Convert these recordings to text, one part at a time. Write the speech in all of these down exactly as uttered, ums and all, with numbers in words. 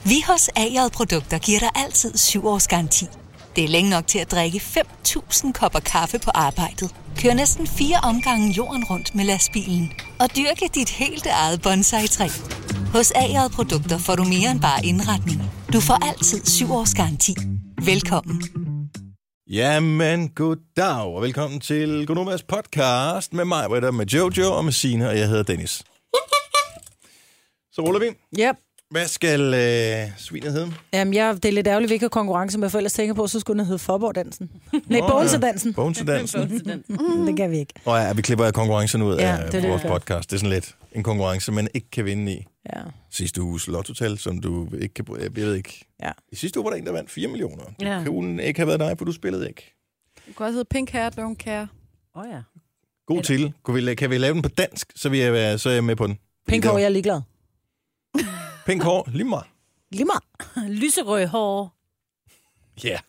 Vi hos A J Produkter giver dig altid syv års garanti. Det er længe nok til at drikke fem tusind kopper kaffe på arbejdet. Kør næsten fire omgange jorden rundt med lastbilen. Og dyrke dit helt eget bonsai-træ. Hos A J Produkter får du mere end bare indretning. Du får altid syv års garanti. Velkommen. Jamen, goddag, og velkommen til Gonovas podcast med mig, Britta, med Jojo og med Signe, og jeg hedder Dennis. Så ruller vi. Yep. Hvad skal øh, svinet hedde? Jamen, jeg, det er lidt ærgerligt, vi ikke har konkurrence med, for ellers tænker på, så skulle den hedde Forborg-dansen. Nej, oh, Bogense-dansen. Ja. Bogense-dansen. mm, det kan vi ikke. Og ja, vi klipper konkurrencen ud ja, af det vores det, podcast. Det er sådan lidt en konkurrence, man ikke kan vinde i. Ja. Sidste uges lottotal, som du ikke kan... Jeg ved ikke. Ja. I sidste uge var der en, der vandt fire millioner. Ja. Det kunne ikke have været dig, for du spillede ikke. Det kunne også hedde Pink Hair, Don't Care. Åh oh, ja. God Eller... til. Kan vi, kan vi lave den på dansk, så, vi er, så er jeg med på den. Pink hår, jeg er ligeglad. Pink hår, lige meget. Lige meget. Lyserød hår. Ja. Yeah.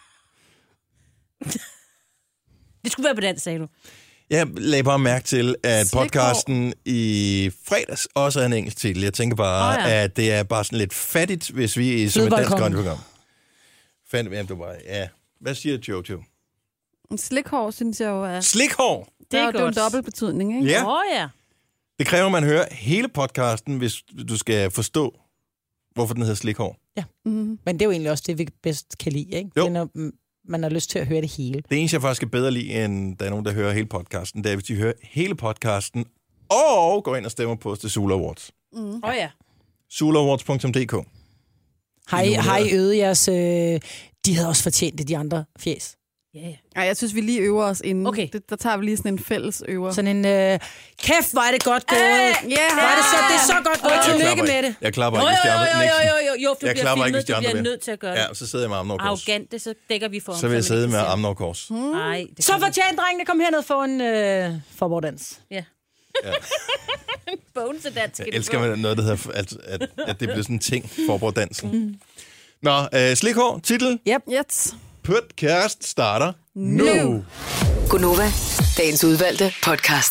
Det skulle være på dansk, sagde du. Jeg lagde bare mærke til, at Slikhår. podcasten i fredags også er en engelsk titel. Jeg tænker bare, oh, ja. at det er bare sådan lidt fattigt, hvis vi er som et dansk program. Fandt, jamen, du bare, ja. Hvad siger Jojo? Slikhår, synes jeg jo er... Slikhår! Det er jo en dobbelt betydning, ikke? Ja. Åh, ja. Det kræver, at man hører hele podcasten, hvis du skal forstå, hvorfor den hedder Slikhår. Ja, mm-hmm. Men det er jo egentlig også det, vi bedst kan lide, ikke? Jo. Det er, når man har lyst til at høre det hele. Det eneste, jeg faktisk er bedre lide, end der er nogen, der hører hele podcasten, det er, hvis de hører hele podcasten, og går ind og stemmer på os til Sula Awards. Åh mm. oh, ja. sula awards punktum d k. Har I, har I øvet jeres... Øh, de havde også fortjent det, de andre fjes. Yeah. Ej, jeg synes, vi lige øver os inden. Okay. Det, der tager vi lige sådan en fælles øver. Sådan en... Øh, kæft, hvor er det godt gået. Æh, yeah. Hvor er det, så, det er så godt gået. Tillykke med det. Jeg klapper ikke, hvis de andre... Jo, jo, jo, jo, jo, du jeg bliver filmet, ikke, du bliver nødt til at gøre det. Ja, så sidder jeg med armene over kors. Arrogant, det så dækker vi for. Så vil jeg sidde med armene over kors. Hmm. Ej, så fortjent, drengene, kom herned for en øh, Forborg-dans. Ja. Ja. Bogense-dans. Jeg elsker med noget, der hedder, at, at, at det bliver sådan en ting, Forborg-dansen. Mm. Nå, øh, Slikhår, titel. Yep. Yes. Podcast starter nu. nu. Gonova, dagens udvalgte podcast.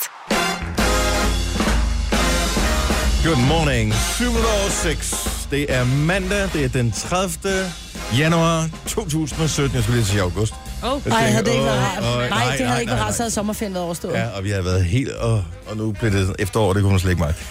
Good morning. syv over seks. Det er mandag. Det er den tredivte januar to tusind og sytten. Jeg skulle lige sige august. Oh. Nej, havde det ikke været rart. Nej, nej, det havde nej, ikke været rart, så havde sommerferien været overstået. Ja, og vi har været helt... Og, og nu bliver det efterår, det kunne man slet ikke mig.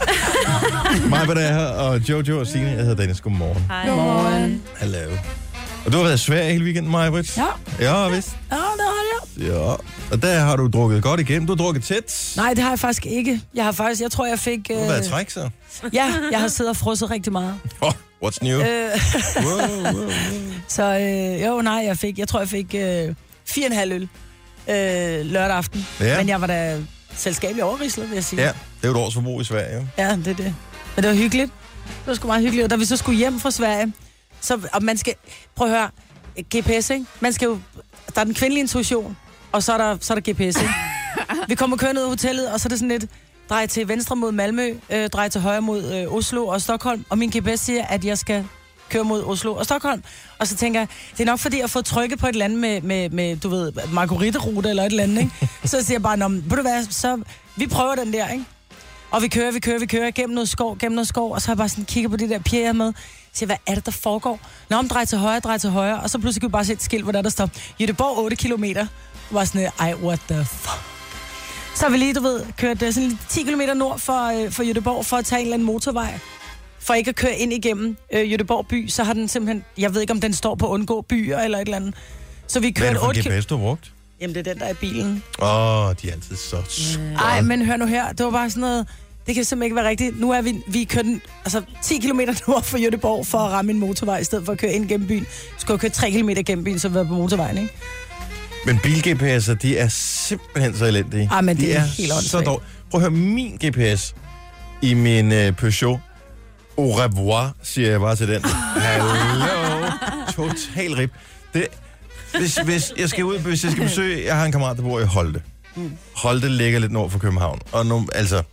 Mig, hvad det er her, og Jojo og Signe. Jeg hedder Dennis. Godmorgen. Hej. Godmorgen. Hallo. Og du har været svær hele weekenden, Majbrit? Ja. Ja, vist. Ja, det har jeg. Ja, og der har du drukket godt igennem. Du har drukket tæt. Nej, det har jeg faktisk ikke. Jeg har faktisk, jeg tror, jeg fik... Du har øh... været træk, så. Ja, jeg har siddet og frosset rigtig meget. Oh, what's new? Øh... wow, wow, wow. Så øh, jo, nej, jeg fik, jeg tror, jeg fik øh, fire og en halv øl øh, lørdag aften. Ja. Men jeg var da selskabelig overrislet, vil jeg sige. Ja, det er jo et års forbrug i Sverige, jo. Ja, det er det. Men det var hyggeligt. Det var sgu meget hyggeligt. Og da vi så skulle hjem fra Sverige, så, og man skal, prøv at høre, G P S, ikke? Man skal jo, der er den kvindelige intuition, og så er der, så er der G P S, ikke? Vi kommer kørende ud af hotellet, og så er det sådan lidt, drej til venstre mod Malmø, øh, drej til højre mod øh, Oslo og Stockholm, og min G P S siger, at jeg skal køre mod Oslo og Stockholm. Og så tænker jeg, det er nok fordi, jeg har fået trykket på et eller andet med, med, med du ved, margariterute eller et eller andet, ikke? Så siger jeg bare, nå, ved du hvad, så vi prøver den der, ikke? Og vi kører, vi kører, vi kører gennem noget skov, gennem noget skov, og så har jeg bare sådan kigget på det der piger, jeg er med. Så siger, hvad er det, der foregår? Nå, om drej til højre, drej til højre, og så pludselig kan vi bare se et skilt, hvor der, der står, Göteborg otte kilometer. Det var sådan, ej, what the fuck? Så har vi lige, du ved, kørt sådan ti kilometer nord for, for Göteborg for at tage en eller anden motorvej. For ikke at køre ind igennem øh, Göteborg by, så har den simpelthen, jeg ved ikke, om den står på undgå byer eller et eller andet. Så vi kørte otte kilometer. Hvad er det for G P S, du har brugt? Jamen, det er den, der er i bilen. Åh, oh, de er altid så skønne. Ej, men hør nu her, det var bare sådan noget, det kan simpelthen ikke være rigtigt. Nu er vi, vi kørt altså, ti kilometer nord for Göteborg for at ramme en motorvej, i stedet for at køre ind gennem byen. Vi skulle have kørt tre kilometer gennem byen, så vi var på motorvejen, ikke? Men bil-G P S'er, de er simpelthen så elendige. Ej, men de det er, er helt så dårligt. Prøv at høre, min G P S i min uh, Peugeot Au revoir, siger jeg bare til den. Hallo. Total rip. Det, hvis, hvis jeg skal ud, hvis jeg skal besøge, jeg har en kammerat, der bor i Holte. Mm. Holte ligger lidt nord for København. Og nu, altså,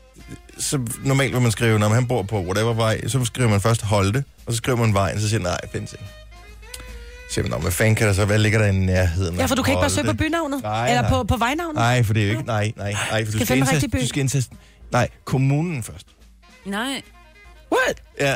så normalt vil man skrive, når han bor på whatever vej, så skriver man først Holte, og så skriver man vejen, så siger man, nej, findes ikke. Så siger man, hvad fanden kan der så, hvad ligger der i nærheden? Ja, for du kan ikke bare søge på bynavnet? Nej, eller nej. På, på vejnavnet? Nej, for det er jo ikke, nej, nej, nej, for du skal, skal, indtaste, du skal indtaste, nej, kommunen først. Nej. What? Ja,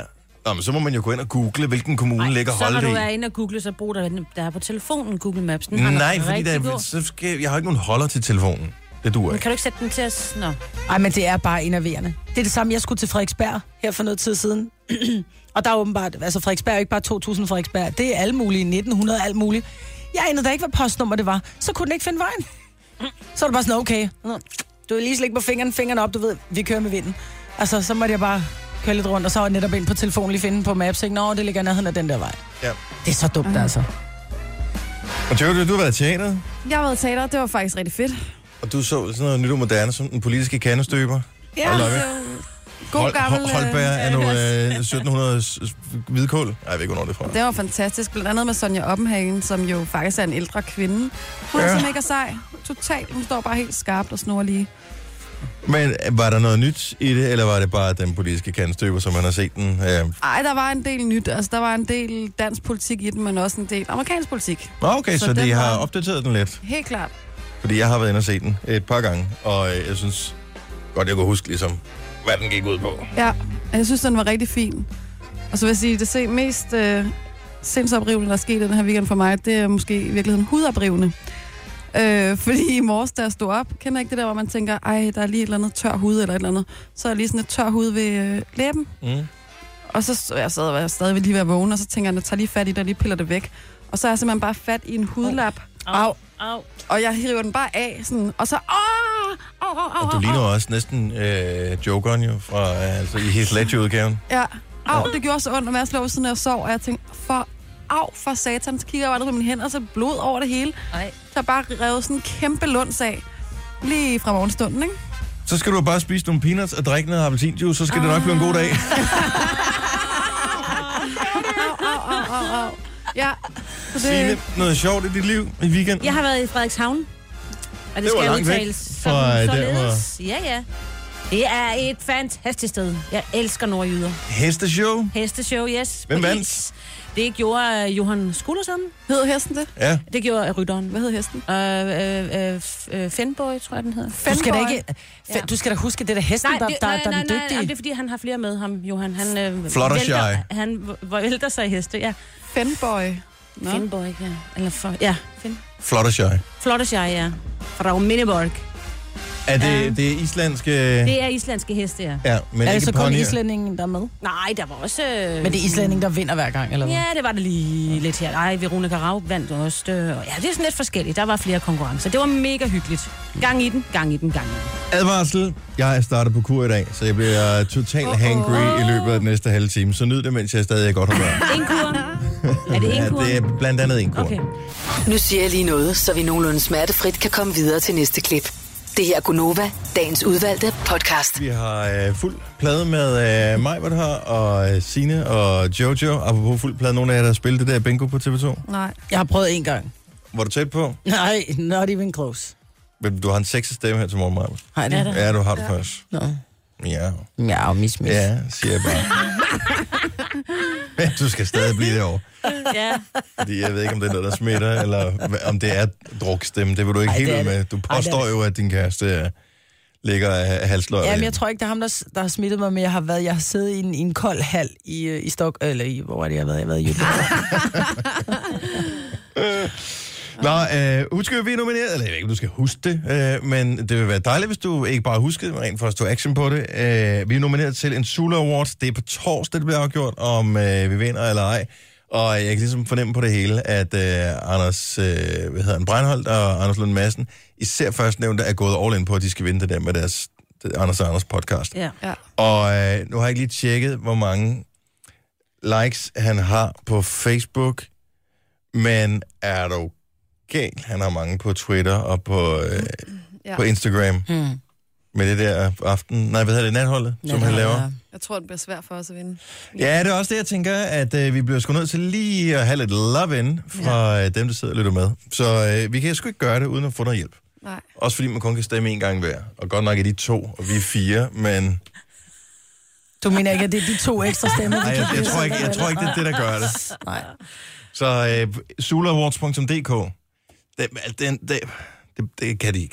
Nå, men så må man jo gå ind og google, hvilken kommune Ej, ligger så når Holte du i. er inde og google, så brug der, der er på telefonen Google Maps. Den har Nej, noget fordi rigtig der, god. så skal, jeg har ikke nogen holder til telefonen. Det duer Men ikke. kan du ikke sætte den til os? Nå. Ej, men det er bare enerverende. Det er det samme, jeg skulle til Frederiksberg her for noget tid siden. Og der er åbenbart, altså Frederiksberg er jo ikke bare to tusind Frederiksberg. Det er alle mulige, nitten hundrede, alt muligt. Jeg anede da ikke, hvad postnummer det var. Så kunne den ikke finde vejen. Så er det bare sådan, okay. Du er lige slik på fingeren, fingrene op, du ved, vi kører med vinden. Altså, så måtte jeg bare køre lidt rundt, og så var jeg netop ind på telefonen lige finde på Maps. Ikke? Nå, det ligger nærheden af den der vej. Ja. Det er så dumt, mm. altså. Og Jojo, du har været i teateret, Jeg har været i teater, det var faktisk rigtig fedt. og du så sådan noget nyt og moderne, som den politiske kandestøber. Ja, Hold da op, det ja. var god Hold, gammel... hold, Holberg er øh, nu øh, sytten hundrede hvidkål. Nej, jeg ved ikke, hvornår det er fra. Det var fantastisk, blandt andet med Sonja Oppenhagen, som jo faktisk er en ældre kvinde. Hun Ja. er så mega sej. Totalt. Hun står bare helt skarpt og snorlige. Men var der noget nyt i det, eller var det bare den politiske kandestøber, som man har set den? Øh... Ej, der var en del nyt. Altså, der var en del dansk politik i den, men også en del amerikansk politik. Nå, okay, så, Så så den de har var- opdateret den lidt. Helt klart. Fordi jeg har været inde og set den et par gange, og øh, jeg synes godt, jeg kunne huske ligesom, hvad den gik ud på. Ja, jeg synes, den var rigtig fin. Og så vil jeg sige, det se- mest øh, sindsoprivende, der er sket den her weekend for mig, det er måske i virkeligheden hudoprivende. Øh, fordi i morges, da jeg stod op, kender ikke det der, hvor man tænker, ej, der er lige et eller andet tør hud eller et eller andet. Så er der lige sådan et tør hud ved øh, læben. Mm. Og så så jeg sad og var stadig lige ved at vågne, og så tænker jeg, jeg tager lige fat i det og lige piller det væk. Og så er jeg simpelthen bare fat i en hudlap. Au, au. Og jeg hiver den bare af, sådan, og så... Åh, au, au, au, Og du au, ligner au. også næsten øh, Jokeren jo, fra, øh, altså i Heath Ledger-udgaven. Ja. Au, det gjorde så ondt, når jeg slog sådan, når jeg sov, og jeg tænkte, for au, for satan, så kigger jeg bare ned på mine hænder, og så blod over det hele. Ej. Så jeg bare revet sådan en kæmpe lunds af, lige fra morgenstunden, ikke? Så skal du bare spise nogle peanuts og drikke noget appelsinjuice, så skal det nok blive en god dag. Au, au, au, au, au. Ja, så Signe, det... noget sjovt i dit liv i weekenden? Jeg har været i Frederikshavn. Og det, Det var skal langt væk udtales fra, som øh, der, således. Ja, ja. Det er et fantastisk sted. Jeg elsker nordjyder. Hesteshow? Hesteshow, yes. Hvem på vandt? is. Det gjorde uh, Johan Skuldersen. Hed hesten det? Ja. Det gjorde uh, rytteren. Hvad hed hesten? Uh, uh, uh, uh, Fenboy, tror jeg, den hedder. Du skal da Fenboy. ikke... Ja. Du skal da huske, det er da hesten, Nej, der, det, der, nej, der er nej, den nej, dygtige. nej, det er fordi, han har flere med ham, Johan. Han, øh, Fluttershy. vælter, han v- vælter sig i heste, ja. Fenboy. Nå. Fenboy, ja. Eller for, ja, Fin. Fluttershy. Fluttershy, ja. Fra Minneborg. Er det, Ja. det er islandske... Det er islandske heste, ja. Ja, men Er det ikke så kun ponyer. islændingen, der er med? Nej, der var også... Øh, Men det er islændingen, der vinder hver gang, eller hvad? Ja, det var det lige lidt her. Ej, Veronica Rav vandt også. Øh, og ja, det er sådan lidt forskelligt. Der var flere konkurrencer. Det var mega hyggeligt. Gang i den, gang i den, gang i den. Advarsel. Jeg er startet på kur i dag, så jeg bliver totalt Uh-oh. hangry i løbet af den næste halve time. Så nyd det, mens jeg stadig er godt humør. En kur. Er det en Ja, kur? det er blandt andet en kur. Okay. Nu siger jeg lige noget, så vi nogenlunde smertefrit kan komme videre til næste klip. Det her er Gunova, dagens udvalgte podcast. Vi har øh, fuld plade med øh, mig, hvad du har, og øh, Signe og Jojo. Apropos fuld plade, nogle af jer, der har spillet det der bingo på T V to. Nej. Jeg har prøvet en gang. Var du tæt på? Nej, not even close. Men du har en sexet stemme her til morgen, Maja. Har jeg det? Ja, du har det først. Nå. Ja. Ja, mis, mis. Ja, siger jeg bare. Men du skal stadig blive derovre. Ja. Fordi jeg ved ikke, om det er noget, der smitter, eller hva- om det er drukstemme. Det vil du ikke Ej, helt det er ud med. det. Du Ej, det er påstår det. jo, at din kæreste øh, ligger af halsløret. Jamen, jeg tror ikke, det er ham, der, der har smittet mig, men jeg har, været, jeg har siddet i en, i en kold hal i, øh, i Stok... Eller i, hvor er det, jeg har været? Jeg har været i Jylland. Nå, øh, husk, at vi er nomineret, eller jeg ved ikke, om du skal huske det, øh, men det vil være dejligt, hvis du ikke bare husker det, men rent faktisk tog action på det. Øh, vi er nomineret til en Zulu Awards. Det er på torsdag, det bliver afgjort, om øh, vi vinder eller ej. Og jeg kan ligesom fornemme på det hele, at øh, Anders øh, hvad hedder han, Breinholt og Anders Lund Madsen, især først nævnte, er gået all in på, at de skal vinde det der med deres det, Anders og Anders podcast. Ja. Ja. Og øh, nu har jeg ikke lige tjekket, hvor mange likes han har på Facebook, men er du galt? Han har mange på Twitter og på, øh, Ja. på Instagram Hmm. med det der aften... Nej, hvad hedder det? Natholdet, som han laver? Jeg tror, det bliver svært for os at vinde. Ja, det er også det, jeg tænker, at øh, vi bliver sgu nødt til lige at have lidt love in fra ja. dem, der sidder og lytter med. Så øh, vi kan sgu ikke gøre det, uden at få noget hjælp. Nej. Også fordi man kun kan stemme en gang hver. Og godt nok er de to, og vi er fire, men... Du mener ikke, at det er de to ekstra stemmer? Nej, vi jeg, kan jeg, give tror os, ikke, jeg eller tror ikke, det er det, der gør det. Nej. Så øh, zulu awards punktum d k, det, den, det, det, det kan de ikke.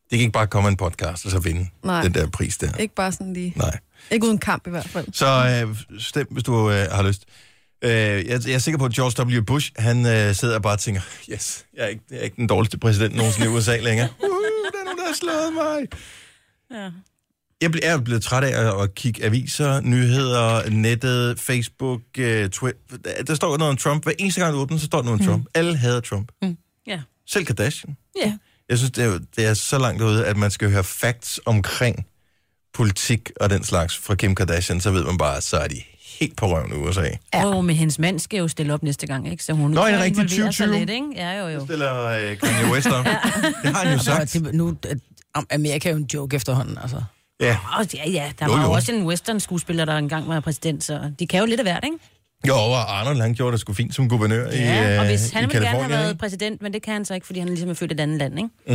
Det kan ikke bare komme en podcast og så vinde Nej. den der pris der. Ikke bare sådan lige. Nej. Ikke uden kamp i hvert fald. Så øh, stem, hvis du øh, har lyst. Øh, jeg, jeg er sikker på, at George W. Bush, han øh, sidder og bare tænker, yes, jeg er, ikke, jeg er ikke den dårligste præsident nogensinde i U S A længere. Uh, der er nogen, der har slået mig. Ja. Jeg er blevet træt af at kigge aviser, nyheder, nettet, Facebook, uh, Twitter. Der står noget om Trump. Hver eneste gang du åbner, så står der noget om Trump. Mm. Alle hader Trump. Mm. Ja. Selv Kardashian. Ja. Jeg synes, det er, det er så langt ude, at man skal høre facts omkring politik og den slags fra Kim Kardashian, så ved man bare, så er de helt på røven i U S A. Ja. Og med hendes mand skal jo stille op næste gang, ikke? Så hun Nå, er det rigtigt involverer sig tyve tyve? lidt, ikke? Ja, jo, jo. Så stiller øh, Kanye West op. Det har han jo sagt. Det, nu, at Amerika er jo en joke efterhånden, altså. Ja. Oh, ja, ja, der Jo, var jo jo. også en western-skuespiller, der engang var præsident, så de kan jo lidt af hvert, ikke? Jo, og Arnold, han gjorde det sgu fint som guvernør i Ja, øh, og hvis i han vil gerne have Californien, været ikke? præsident, men det kan han så ikke, fordi han ligesom er født i et andet land, ikke? Mm.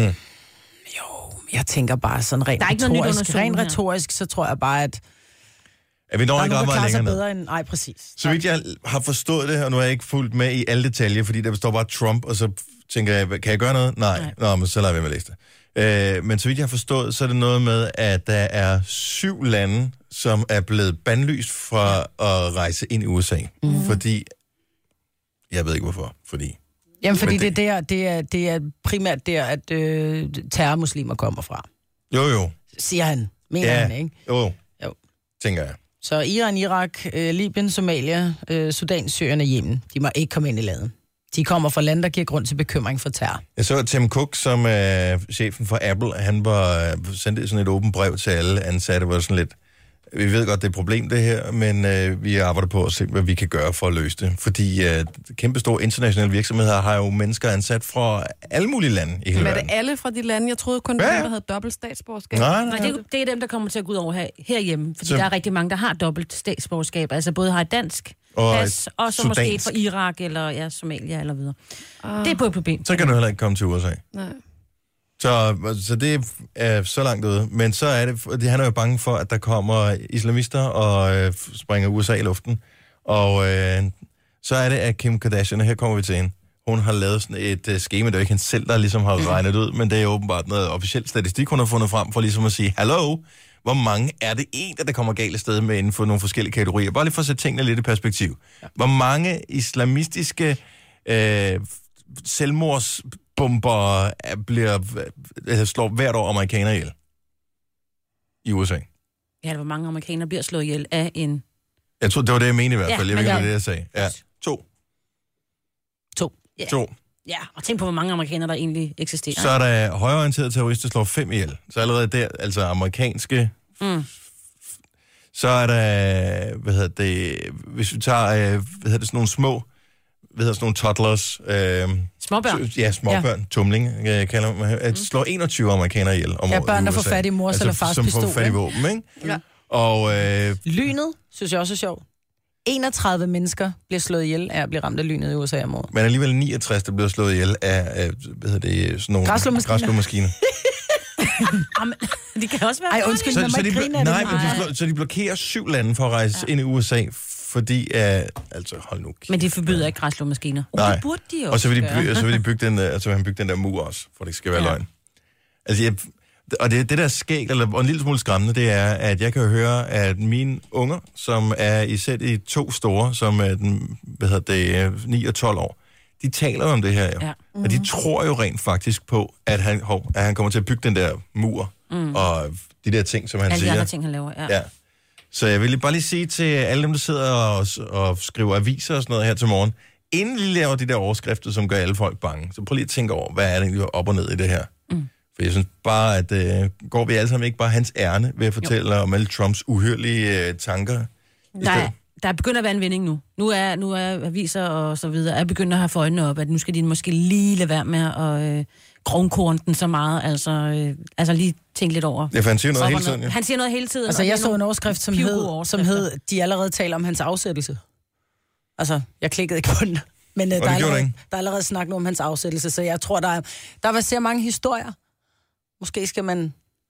Jo, jeg tænker bare sådan rent Der er ikke noget nyt under retorisk, solen rent her. retorisk, så tror jeg bare, at Er vi når der er ikke nogen, ret der meget klarer sig længere ned? bedre end... Nej, præcis. Så vidt jeg har forstået det, og nu er jeg ikke fuldt med i alle detaljer, fordi der står bare Trump, og så tænker jeg, kan jeg gøre noget? Nej. Nej. Nå, men så lader jeg være med at læse det. Øh, men så vidt jeg har forstået, så er det noget med, at der er syv lande, som er blevet bandlyst fra at rejse ind i U S A. Mm. Fordi, jeg ved ikke hvorfor, fordi... Jamen, fordi Men det, det- det, er der, det, er, det er primært der, at øh, terrormuslimer kommer fra. Jo, jo. Siger han. Mener Ja, han, ikke? jo, Jo. tænker jeg. Så Iran, Irak, øh, Libyen, Somalia, øh, Sudan, Syrien og Yemen, de må ikke komme ind i landet. De kommer fra lande, der giver grund til bekymring for terror. Jeg så, at Tim Cook, som er chefen for Apple, han var sendte sådan et åbent brev til alle ansatte, hvor sådan lidt, vi ved godt, det er et problem det her, men øh, vi arbejder på at se, hvad vi kan gøre for at løse det. Fordi øh, kæmpe store internationale virksomheder har jo mennesker ansat fra alle mulige lande i hele Men er verden. det alle fra de lande? Jeg troede kun, Ja, ja, ja. der havde dobbelt statsborgerskab. Nej, Nej, det, er, det er dem, der kommer til at gå ud over her, herhjemme, fordi Så- så... der er rigtig mange, der har dobbelt statsborgerskab, altså både har et dansk Og pas, et og så måske sudansk. fra Irak, eller ja, Somalia, eller videre. Ah, Det er på et problem. Så kan du heller ikke komme til U S A. nej. Så, så det er så langt ude. Men så er det, fordi han er jo bange for, at der kommer islamister og øh, springer U S A i luften. Og øh, så er det, at Kim Kardashian, og her kommer vi til hende, hun har lavet sådan et uh, schema, det er jo ikke hende selv, der ligesom har regnet ud, men det er åbenbart noget officiel statistik, hun har fundet frem for ligesom at sige, hallo, hvor mange er det egentlig, der kommer galt af sted med inden for nogle forskellige kategorier? Bare lige for at sætte tingene lidt i perspektiv. Hvor mange islamistiske øh, selvmordsbomber er- bliver, øh, slår hvert år amerikanere ihjel i U S A? Ja, hvor mange amerikanere bliver slået ihjel af en... Jeg tror, det var det, jeg mente i hvert Ja, fald. Jeg ved men ikke, ja. hvad det, jeg sagde. Ja, to. To. Ja. To. Ja, og tænk på, hvor mange amerikanere, der egentlig eksisterer. Så er der højreorienterede terrorister, slår fem ihjel. Så allerede der, altså amerikanske... Mm. Så er der, hvad hedder det, hvis vi tager, øh, hvad hedder det, sådan nogle små, hvad hedder sådan nogle toddlers... Øh, Småbørn. Ja, småbørn, ja. Tumling, øh, kalder man. At slår enogtyve amerikanere ihjel om Ja, året børn, i der U S A. får fat i mors eller fars som pistol, får fat i ikke? våben, ikke? Ja. Og øh, Lynet, synes jeg også er sjovt. enogtredive mennesker bliver slået ihjel af at blive ramt af lynet i U S A om året. men alligevel niogtres, der bliver slået ihjel af, øh, hvad hedder det, sådan nogle... Græsslåmaskiner. græsslåmaskiner. Jamen, de kan også være Ej, farlige. undskyld, Så, man må så, de, ikke grine af nej, det. men de, blo- så de blokerer syv lande for at rejse ja. ind i U S A, fordi, uh, altså, hold nu kæft. Men de forbyder ikke græsslåmaskiner. Uh, Nej. det burde de jo Og så vil de, gøre. bygge, så vil de bygge den, der- altså, vil han bygge den der mur også, for det ikke skal være Ja. ja. løgn. Altså, jeg, og det, det der skægt, eller og en lille smule skræmmende, det er, at jeg kan jo høre, at mine unger, som er i sæt i to store, som er den, hvad hedder det, ni og tolv år, de taler om det her jo. Ja. Ja. Mm-hmm. Og de tror jo rent faktisk på, at han, hov, at han kommer til at bygge den der mur, mm. og de der ting, som han Alle de siger. andre ting, han laver, ja. Ja. Så jeg vil bare lige sige til alle dem, der sidder og, og skriver aviser og sådan noget her til morgen, inden I laver de der overskrifter, som gør alle folk bange, så prøv lige at tænke over, hvad er det egentlig op og ned i det her? Mm. For jeg synes bare, at øh, går vi alle sammen ikke bare hans ærne ved at fortælle jo. om alle Trumps uhyrlige øh, tanker? Der er, der er begyndt at være en vending nu. Nu er, nu er aviser og så videre, er begyndt at have for øjnene op, at nu skal de måske lige lade være med at øh, kronkorne den så meget, altså, øh, altså lige tænke lidt over. Ja, for han siger noget op hele og ned. tiden, ja. Han siger noget hele tiden. Altså, og det jeg er så en nogle overskrift, som pivgode hed, som overskrifter. hed, de allerede taler om hans afsættelse. Altså, jeg klikkede ikke på den. Men uh, der, er gjorde det allerede, ikke? der er allerede snakket om hans afsættelse, så jeg tror, der er, der vil se mange historier. Måske skal man...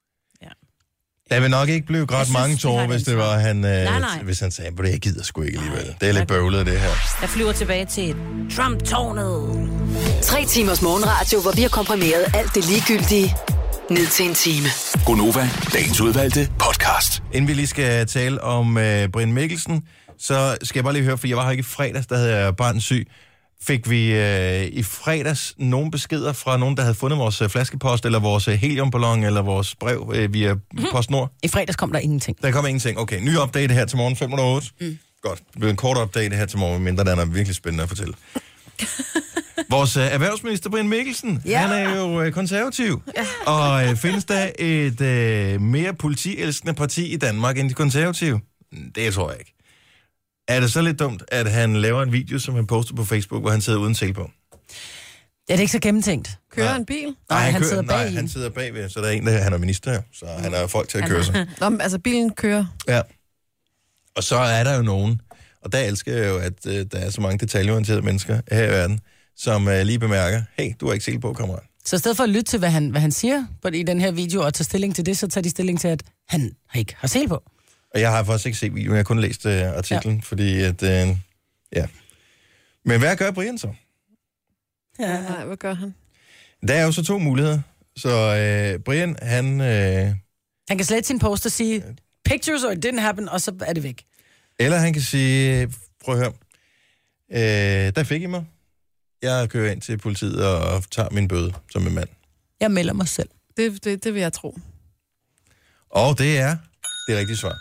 Der vil nok ikke blive Jeg ret synes, mange de tårer, har hvis et det var han, øh, Nej, nej. hvis han sagde, at jeg gider sgu ikke alligevel. Det er lidt Nej. bøvlet, det her. Jeg flyver tilbage til Trump-tårnet. Tre timers morgenradio, hvor vi har komprimeret alt det ligegyldige ned til en time. Gonova, dagens udvalgte podcast. Inden vi lige skal tale om øh, Brian Mikkelsen, så skal jeg bare lige høre, for jeg var her ikke i fredags, der havde jeg barn syg. Fik vi øh, i fredags nogle beskeder fra nogen, der havde fundet vores øh, flaskepost, eller vores øh, heliumballon, eller vores brev øh, via mm-hmm. PostNord? I fredags kom der ingenting. Der kom ingenting. Okay, ny update her til morgen, fem minutter otte. Mm. Godt. Det bliver en kort update her til morgen, mindre der er virkelig spændende at fortælle. Vores øh, erhvervsminister, Brian Mikkelsen, ja. han er jo øh, konservativ. Ja. Og øh, findes der et øh, mere politielskende parti i Danmark end de konservative? Det tror jeg ikke. Er det så lidt dumt, at han laver en video, som han poster på Facebook, hvor han sidder uden sele på? Ja, det er ikke så gennemtænkt. Kører nej. en bil? Nej, nej han, han, kører, sidder bag nej, han sidder bagved, så der er en, der han er minister her, så han har folk til at køre sig. Nå, men, altså bilen kører. Ja. Og så er der jo nogen, og der elsker jeg jo, at øh, der er så mange detaljeorienterede mennesker her i verden, som øh, lige bemærker, hey, du har ikke sele på, kammerat. Så i stedet for at lytte til, hvad han, hvad han siger på, i den her video, og tage stilling til det, så tager de stilling til, at han ikke har sele på. Og jeg har faktisk ikke set videoen, jeg har kun læst øh, artiklen, ja. fordi at, øh, ja. Men hvad gør Brian så? Ja. Nej, hvad gør han? Der er jo så to muligheder. Så øh, Brian, han... Øh, han kan slette sin post og sige, pictures or it didn't happen, og så er det væk. Eller han kan sige, prøv at høre, øh, der fik I mig. Jeg kører ind til politiet og tager min bøde som en mand. Jeg melder mig selv. Det, det, det vil jeg tro. Og det er det rigtige svar.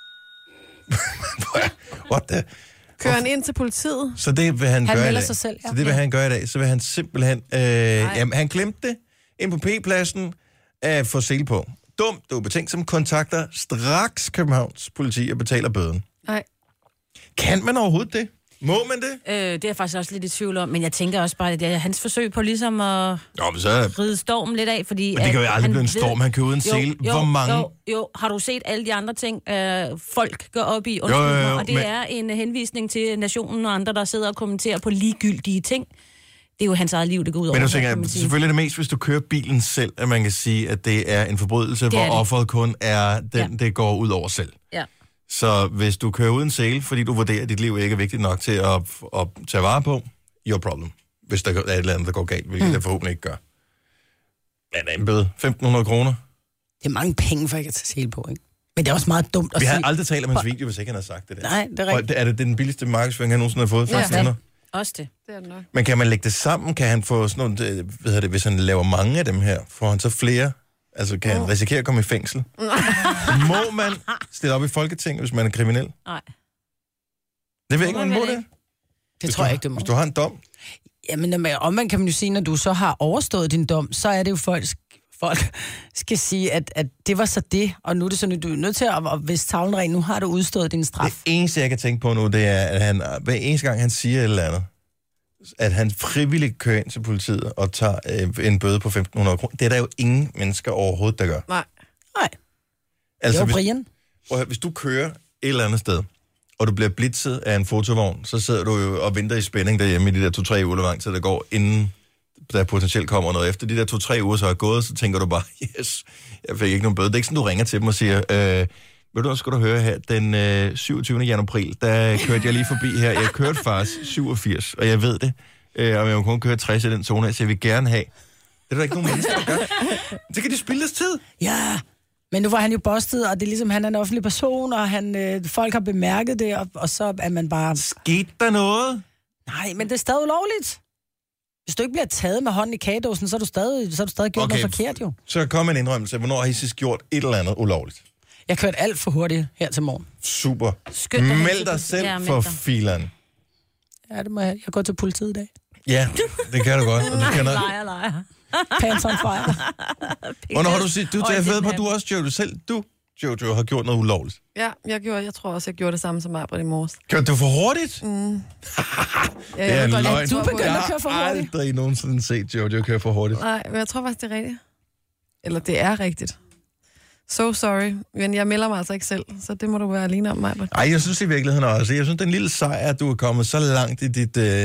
What the... Kører han ind til politiet? Så det vil han, han gøre i dag. sig selv, ja. Så det vil ja. han gøre i dag. Så vil han simpelthen... Øh, jamen, han glemte det ind på P-pladsen at få sele på. Dumt, du er betænkt, som kontakter straks Københavns politi og betaler bøden. Nej. Kan man overhovedet det? Må man det? Øh, det er jeg faktisk også lidt i tvivl om, men jeg tænker også bare, at det er hans forsøg på ligesom at Nå, men så... ride stormen lidt af, fordi... Men det kan jo aldrig blive en storm, han kører uden sele. Hvor mange... Jo, jo, har du set alle de andre ting, øh, folk går op i? Jo, jo, jo, og det men... er en henvisning til Nationen og andre, der sidder og kommenterer på ligegyldige ting. Det er jo hans eget liv, det går ud over. Men du tænker, selvfølgelig er det mest, hvis du kører bilen selv, at man kan sige, at det er en forbrydelse, hvor offeret kun er den, ja. det går ud over selv. Ja. Så hvis du kører uden sele, fordi du vurderer, at dit liv ikke er vigtigt nok til at, at tage vare på, your problem. Hvis der er et eller andet, der går galt, hvilket mm. der forhåbentlig ikke gør. Men en bøde, femten hundrede kroner. Det er mange penge, for ikke at tage sele på, ikke? Men det er også meget dumt at Vi sige... har aldrig talt om hans video, hvis ikke han har sagt det der. Nej, det er rigtigt. Er det den billigste markedsføring, han nogensinde har fået? Ja, ja. Også det. Det er det nok. Men kan man lægge det sammen? Kan han få sådan noget, hvad hedder det, hvis han laver mange af dem her, får han så flere? Altså, kan han risikere at komme i fængsel? Må man stille op i Folketinget, hvis man er kriminel? Nej. Det ved jeg ikke, man må det. Det hvis tror du, jeg ikke, du må. Hvis du har en dom? Jamen, omvendt kan man jo sige, når du så har overstået din dom, så er det jo folk, folk skal sige, at, at det var så det, og nu er det sådan, at du er nødt til at, og hvis tavlen ren, nu har du udstået din straf. Det eneste, jeg kan tænke på nu, det er, at han, hver eneste gang, han siger et eller andet, at han frivilligt kører ind til politiet og tager øh, en bøde på femten hundrede kroner. Det er der jo ingen mennesker overhovedet, der gør. Nej. Nej. Altså, jo, hvis, Brian. prøv, hvis du kører et eller andet sted, og du bliver blitzet af en fotovogn, så sidder du jo og venter i spænding derhjemme i de der to-tre uger, hvor lang tid der går, inden der potentielt kommer noget. Efter de der to-tre uger så er gået, så tænker du bare, yes, jeg fik ikke nogen bøde. Det er ikke sådan, du ringer til dem og siger, øh, ved du, hvad skal du høre her, den øh, syvogtyvende januar, der kørte jeg lige forbi her. Jeg kørte faktisk syvogfirs, og jeg ved det. Øh, og jeg må kun køre tres i den zone, så jeg vil gerne have. Det er der ikke nogen mennesker, der gør. Det kan de spilde deres tid. Ja, men nu var han jo bustet, og det er ligesom, han er en offentlig person, og han, øh, folk har bemærket det, og, og så er man bare... Skete der noget? Nej, men det er stadig ulovligt. Hvis du ikke bliver taget med hånden i kagedåsen, så har du stadig, så har du stadig gjort okay, noget forkert, jo. Så kom en indrømmelse. Hvornår har I sidst gjort et eller andet ulovligt? Jeg kørte alt for hurtigt her til morgen. Super. Skynd dig Meld dig selv ja, for fileren. Ja, det må jeg. Jeg går til politiet i dag. Ja, det kan du godt. Og du kender... Lejer, lejer. Pants on fire. Hvornår har du set, du tager fed på, du også, Jojo, selv du, Jojo, har gjort noget ulovligt? Ja, jeg, gjorde, jeg tror også, jeg gjorde det samme som mig på i morges. Kørte du for hurtigt? Mm. ja, det er en løgn. Du begynder at køre for hurtigt. Jeg har aldrig nogensinde set Jojo køre for hurtigt. Nej, men jeg tror faktisk, det er rigtigt. Eller det er rigtigt. So sorry, men jeg melder mig altså ikke selv, så det må du være alene om mig. Nej, jeg synes i virkeligheden også. Jeg synes, det er en lille sejr, at du er kommet så langt i dit... Øh... Ah,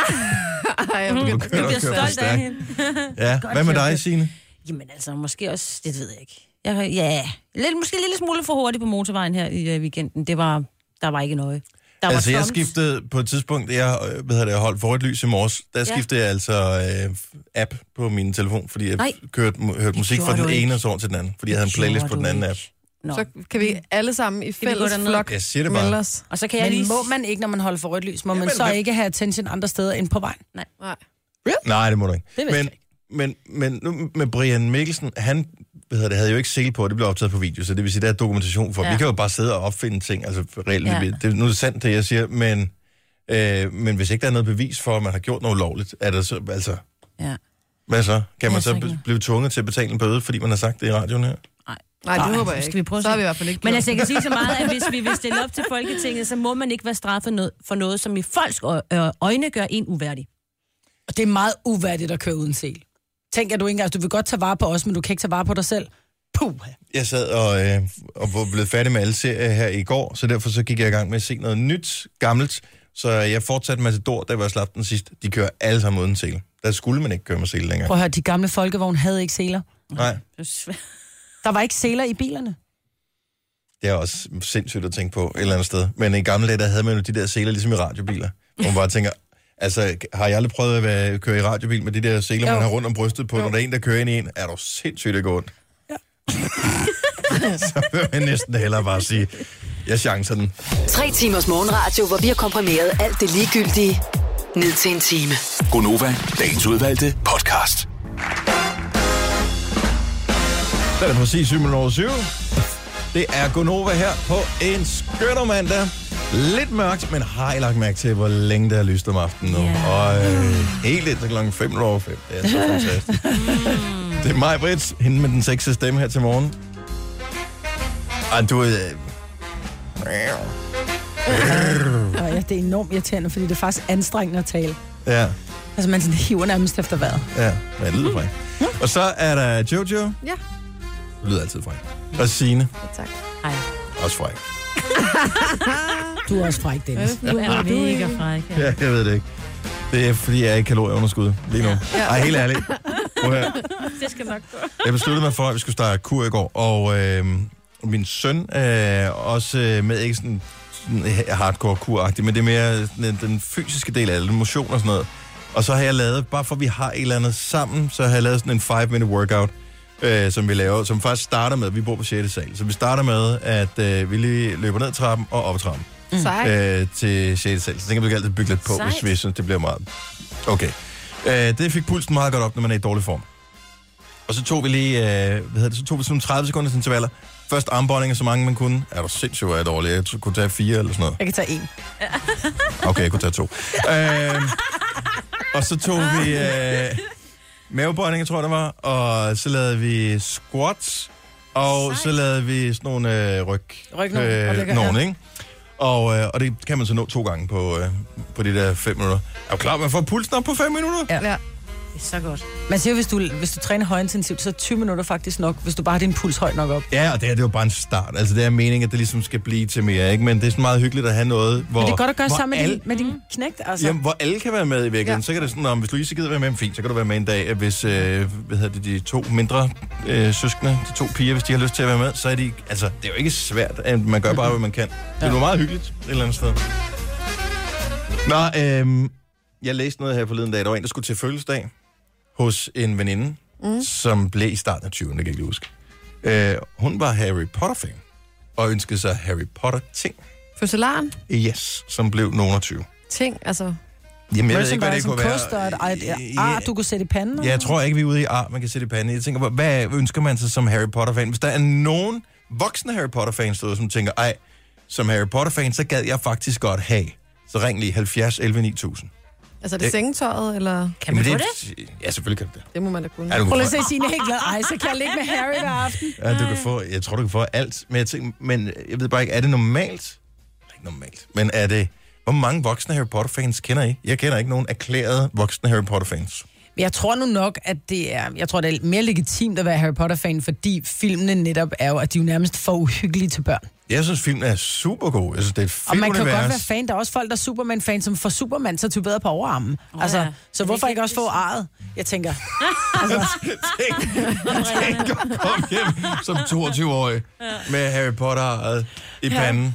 jeg du bliver stolt af hende. Ja, hvad med dig, Signe? Jamen altså, måske også, det ved jeg ikke. Jeg, ja, lidt, måske en lille smule for hurtigt på motorvejen her i uh, weekenden. Det var, der var ikke noget. Altså, jeg Trumps. skiftede på et tidspunkt, jeg øh, hvad hedder det, holdt for rødt lys i morges, der Ja. skiftede jeg altså øh, app på min telefon, fordi jeg Nej. kørte, hørte musik fra gjorde den du ikke. ene og så over til den anden, fordi jeg havde en playlist på den anden app. Nå. Så kan vi alle sammen i vi gå fælles derned? flok Jeg siger det bare. melde os. Og så kan jeg Men lige... må man ikke, når man holder for rødt lys? Må man Jamen, så hvem- ikke have attention andre steder end på vejen? Nej. Nej, det må du ikke. Det vidste men, jeg men, men nu med Brian Mikkelsen, han hvad hedder det, havde jo ikke sele på, det blev optaget på video, så det vil sige, der er dokumentation for. Ja. Ja. Vi kan jo bare sidde og opfinde ting, altså reelt. Ja. Ja. Det, nu er det sandt, det jeg siger, men, øh, men hvis ikke der er noget bevis for, at man har gjort noget ulovligt, er det så, altså, Ja. hvad så? Kan man Ja, så så be- ikke. blive tvunget til at betale en bøde, fordi man har sagt det i radioen her? Nej, det Nej, håber jeg skal ikke. vi prøve at så har se. vi i hvert fald ikke Men gjort. altså, jeg kan sige så meget, at hvis vi vil stille op til Folketinget, så må man ikke være straffet noget, for noget, som i folks ø- ø- øjne gør en uværdig. Og det er meget uværdigt at køre uden sel. Tænk, at du ikke engang, du vil godt tage vare på os, men du kan ikke tage vare på dig selv. Puh. Jeg sad og, øh, og var blevet færdig med alle serier her i går, så derfor så gik jeg i gang med at se noget nyt, gammelt. Så jeg fortsatte Matador, da jeg var slap den sidst. De kører alle sammen uden sele. Der skulle man ikke køre med sele længere. Prøv at høre, de gamle folkevogn havde ikke seler. Nej, Det er svært. Der var ikke seler i bilerne. det er også sindssygt at tænke på et eller andet sted. Men i gamle dage, der havde man jo de der seler, ligesom i radiobiler. Hvor man bare tænker, altså, har jeg aldrig prøvet at være, køre i radiobil med de der seler, Jo. man har rundt om brystet på, Jo. når der er en, der kører ind i en? Er du sindssygt at gå ondt? Ja. Så vil man næsten hellere bare sige, jeg chancer den. Tre timers morgenradio, hvor vi har komprimeret alt det ligegyldige ned til en time. Gonova, dagens udvalgte podcast. Så er det præcis syv minutter over syv. Det er Gonova her på en skønner mandag. Lidt mørkt, men har I lagt mærke til, hvor længe det er lyst om aftenen nu? Ja. Og øh, helt indtil klokken fem minutter over fem. Det er så fantastisk. Det er mig, Britt, hende med den sexede stemme her til morgen. Ej, du er... Øh... Og ja, det er enormt irriterende, fordi det er faktisk anstrengende at tale. Ja, Altså, man sådan hiver nærmest efter vejret. ja, men jeg lyder fræk. Og så er der Jojo. Ja, Du lyder altid fræk. Og Signe. tak. Ej, Også fræk. Du er også fræk, Dennis. du er mega fræk. Ja. Ja, jeg ved det ikke. Det er, fordi jeg er i kalorieunderskud lige nu. Ja. Ej, helt ærligt. Prøv her. Det skal nok gå. Jeg besluttede mig for, at vi skulle starte kur i går, og øh, min søn er også øh, med ikke sådan, sådan hardcore kur-agtig, men det er mere den, den fysiske del af det, motion og sådan noget. Og så har jeg lavet, bare for at vi har et eller andet sammen, så har jeg lavet sådan en five-minute workout, øh, som vi laver, som faktisk starter med, vi bor på sjette sal, så vi starter med, at øh, vi lige løber ned ad trappen og op ad trappen Sej. øh, til sjette sal. Så tænker vi kan altid bygge lidt på, Sejt. hvis vi synes, det bliver meget. Okay. Øh, det fik pulsen meget godt op, når man er i dårlig form. Og så tog vi lige, øh, hvad hedder det, så tog vi sådan tredive sekunders intervaller. Først armbøjninger, så mange man kunne. Er du sindssygt, hvor er jeg dårlig? Jeg tror, kunne tage fire eller sådan noget. Jeg kan tage en. Okay, jeg kunne tage to. øh, og så tog vi øh, mavebøjninger, tror jeg, det var. Og så lavede vi squats. Og Sejt. så lavede vi sådan nogle øh, ryg... Ryg nogle, og lægger- nogle, ja. ikke? Og, øh, og det kan man så nå to gange på, øh, på de der fem minutter. Er du klar, man får pulsen op på fem minutter? Ja. Ja. Det er så godt. Man siger, hvis du, hvis du træner højintensivt, så er tyve minutter faktisk nok, hvis du bare har din puls højt nok op. Ja, og det her, det er jo bare en start. Altså, det er meningen, at det ligesom skal blive til mere, ikke? Men det er sådan meget hyggeligt at have noget, hvor... Men det er godt at gøre hvor sammen med, alle, din, med din knægt, altså. Jamen, hvor alle kan være med i virkeligheden. Ja. Så kan det sådan, om hvis Louise gider være med, fint, så kan du være med en dag. Hvis øh, hvad hedder det, de to mindre øh, søskende, de to piger, hvis de har lyst til at være med, så er de... Altså, det er jo ikke svært. Man gør bare, hvad man kan. Det er jo meget hyggeligt et eller andet sted. Nå, øh, jeg læste noget her forleden dag. Der var en, der skulle til fødselsdag hos en veninde, mm. som blev i starten af tyverne, det kan jeg ikke huske. Øh, hun var Harry Potter-fan, og ønskede sig Harry Potter-ting. Fødselaren. Yes, som blev nogen af tyve. Ting, altså. Jamen, jeg ved ikke, hvad det som kunne kost og et, et, et ar, du kunne sætte i panden. Ja, jeg tror ikke, vi er ude i ar, man kan sætte i panden. Jeg tænker, hvad ønsker man sig som Harry Potter-fan? Hvis der er nogen voksne Harry Potter-fans derude, som tænker, ej, som Harry Potter-fan, så gad jeg faktisk godt have. Så ring lige halvfjerds elleve ni tusind. Altså, er det Det- sengetøjet, eller? Kan man Jamen, få det? det? Ja, selvfølgelig kan du det. Det må man da kunne. Ja, du Prøv kan lige få, at se Signe helt glad. Ej, så kan jeg ligge med Harry hver aften. ja, du kan få, jeg tror, du kan få alt. Men jeg, tænker, men jeg ved bare ikke, er det normalt? Ikke normalt. Men er det... Hvor mange voksne Harry Potter-fans kender I? Jeg kender ikke nogen erklærede voksne Harry Potter-fans. Men jeg tror nu nok, at det er, jeg tror, det er mere legitimt at være Harry Potter-fan, fordi filmene netop er jo, at de er jo nærmest for uhyggelige til børn. Jeg synes, filmen er super god. Jeg synes, det er et fedt Og man kan jo univers. godt være fan. Der er også folk, der er Superman-fan, som får Superman så tyveret på overarmen. Oh, altså, ja. så Men hvorfor det ikke kan også få ikke- arret? Jeg tænker, altså, Tænk, tænk at komme hjem som toogtyve-årig med Harry Potter i panden.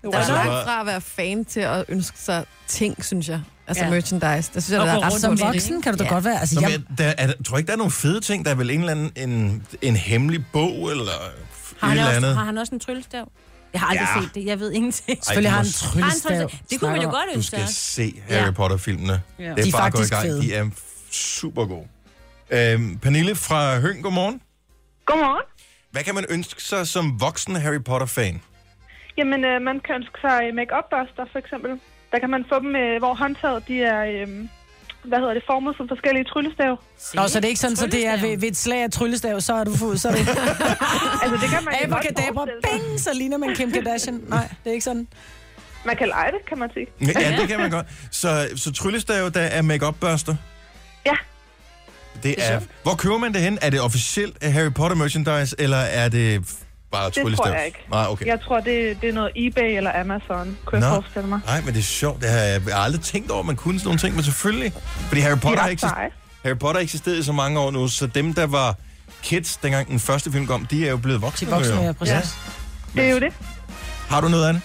Der er langt fra at være fan til at ønske sig ting, synes jeg. Altså Ja. merchandise. Det synes jeg, Og der er gå ret rundt som stort. voksen kan du da Ja. godt være. Altså, Nå, jeg, men der, er, der, tror ikke, der er nogle fede ting. Der er vel en eller anden en, en hemmelig bog, eller Har et han, eller også, andet. har han også en tryllestav? Jeg har aldrig Ja. set det. Jeg ved ingenting. selvfølgelig du har må- en tryllestav. Har han tryllestav? Det kunne man jo godt Du ønske skal sig. se Harry Ja. Potter-filmene. Ja. Det De er er bare gået i faktisk gang. fede. De er super gode. Øhm, Pernille fra Høng, godmorgen. Godmorgen. Hvad kan man ønske sig som voksen Harry Potter-fan? Jamen, øh, man kan ønske sig make-up-børster, for eksempel. Der kan man få dem, øh, hvor håndtaget, de er, øh, hvad hedder det, formet som forskellige tryllestav. Nå, så det er ikke sådan, så det er ved, ved et slag af tryllestav, så er du fået, så er det Altså, det kan man jo godt abracadabra, forestille sig. bing, så ligner man Kim Kardashian. Nej, det er ikke sådan. Man kan lege det, kan man sige. Ja, det kan man godt. Så, så tryllestave, der er make-up-børster? Ja. Det er, hvor køber man det hen? Er det officielt Harry Potter merchandise, eller er det bare Det tryllestav? tror jeg ikke. Nej, okay. Jeg tror, det, det er noget eBay eller Amazon, kunne jeg Nå. forestille mig. Nej, men det er sjovt. Det har jeg jeg har aldrig tænkt over, at man kunne sådan nogle ting, men selvfølgelig. Fordi Harry De Potter, er har ret eksist- seje. Harry Potter har eksisteret i så mange år nu, så dem, der var kids, dengang den første film kom, de er jo blevet voksne. De voksne, jo. ja, præcis. Det er jo det. Har du noget af det?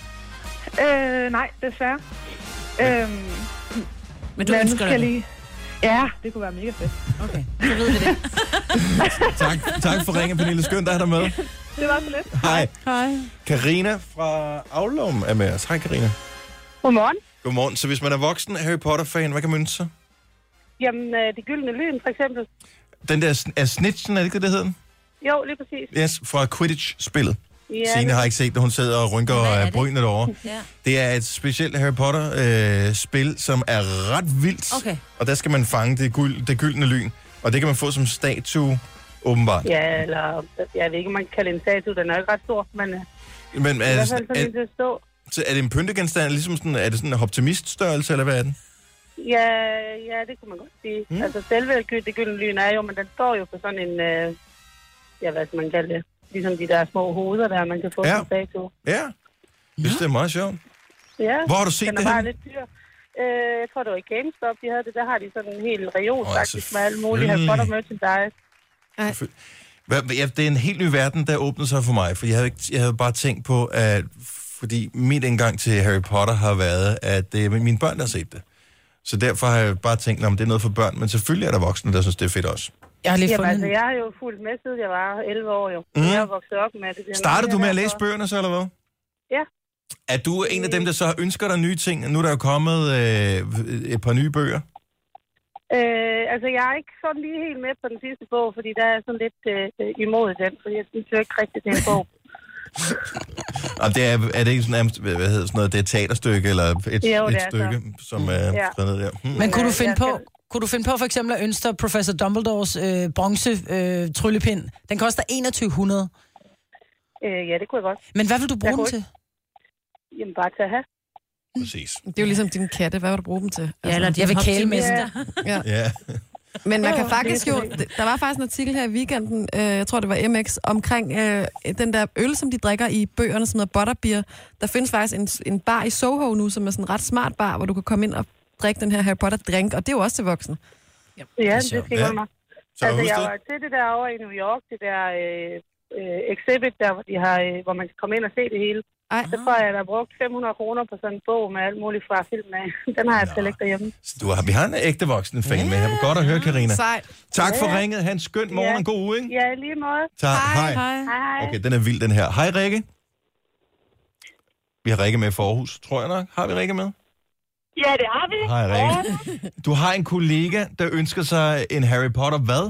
Øh, nej, desværre. Øhm, Men du men nu ønsker skal dig jeg det. lige... Ja, det kunne være mega fedt. Okay, så ved vi det. Tak, tak for ringen, Pernille. Skønt at have dig med. Det var så lidt. Hej. Hej. Karina fra Aulum er med os. Hej, Karina. Godmorgen. Godmorgen. Så hvis man er voksen Harry Potter-fan, hvad kan man ønske sig? Jamen, øh, de gyldne lyn, for eksempel. Den der er snitchen, er det ikke det, det hedder? Jo, lige præcis. Yes, fra Quidditch-spillet. Ja, Signe har ikke set det, hun sidder og rynker Hvad er øh, det? brynet derovre. Ja. Det er et specielt Harry Potter-spil, øh, som er ret vildt. Okay. Og der skal man fange det, gyld, det gyldne lyn. Og det kan man få som statue, åbenbart. Ja, eller jeg ved ikke, om man kan kalde en statue. Den er jo ikke ret stor, men øh, Men i er, hvert fald sådan er, en til at stå. så er det en pyntegenstand, ligesom sådan, er det sådan en optimiststørrelse, eller hvad er den? Ja, ja, det kunne man godt sige. Mm. Mm. Altså, selve gy- det gyldne lyn er jo, men den står jo på sådan en, øh, ja, hvad skal man kalde det? Ligesom de der små hoveder der, man kan få Ja. som statue. Ja, jeg synes, det er meget sjovt. Ja, Hvor har du set den det er bare henne? lidt dyr. Øh, jeg tror, det var i GameStop, de havde det. Der har de sådan en hel reol, Åh, faktisk, med alle mulige Harry selvfølgelig. Potter merchandise. Hvad- Ja, det er en helt ny verden, der åbnede sig for mig, for jeg havde, ikke, jeg havde bare tænkt på, at fordi min indgang til Harry Potter har været, at det er mine børn, der har set det. Så derfor har jeg bare tænkt, at det er noget for børn, men selvfølgelig er der voksne, der synes, det er fedt også. Jeg har lige Jamen, fundet altså, en... jeg har jo fulgt med, siden jeg var elleve år, jo. Mm. Mm. Jeg har vokset op med det. Startede du med at læse bøger? bøgerne så, eller hvad? Ja. Er du en af dem, der så ønsker dig nye ting? Nu er der jo kommet øh, et par nye bøger. Øh, altså, jeg er ikke sådan lige helt med på den sidste bog, fordi der er sådan lidt øh, imod den, fordi jeg synes jo ikke rigtigt, det er en bog. Og det er, er det ikke sådan, nærmest, hvad hedder sådan noget, det er et teaterstykke, eller et, Jo, det et er stykke, som er Ja. skrevet ned der? Hmm. Men kunne du Øh, finde jeg på, skal- kunne du finde på for eksempel at ønske dig Professor Dumbledores øh, bronze øh, tryllepind? Den koster enogtyve hundrede. Øh, ja, det kunne jeg godt. Men hvad vil du bruge Jeg den kunne til? Jamen, bare til at have. Præcis. Det er jo ligesom din katte. Hvad vil du bruge dem til? Ja, eller Jeg vil din kæle med optimist. den. Ja. Ja. Men man Jo, kan det faktisk er jo... det. Der var faktisk en artikel her i weekenden, øh, jeg tror det var M X, omkring øh, den der øl, som de drikker i bøgerne, som hedder butterbeer. Der findes faktisk en, en bar i Soho nu, som er sådan en ret smart bar, hvor du kan komme ind og drikke den her Harry Potter-drink, og det er jo også til voksne. Ja, det sjovt. skal Ja. jeg mig. Så Altså, husk jeg det. var til det der over i New York, det der øh, øh, exhibit, der, hvor, de har, øh, hvor man kan komme ind og se det hele. Ej, Så får jeg da brugt fem hundrede kroner på sådan en bog med alt muligt fra filmen af. Den har jeg til at lægge derhjemme. Så du har, vi har en ægte voksen fan med her. Godt at høre, Karina. sejt. Tak for ringet. Ha' en skøn morgen og en god uge, ikke? Ja, i lige måde. Tak. Hej. Hej, hej. Okay, den er vild, den her. Hej, Rikke. Vi har Rikke med for Aarhus, tror jeg nok. Har vi Rikke med? Ja, det har vi. Hej, Rikke. Du har en kollega, der ønsker sig en Harry Potter hvad?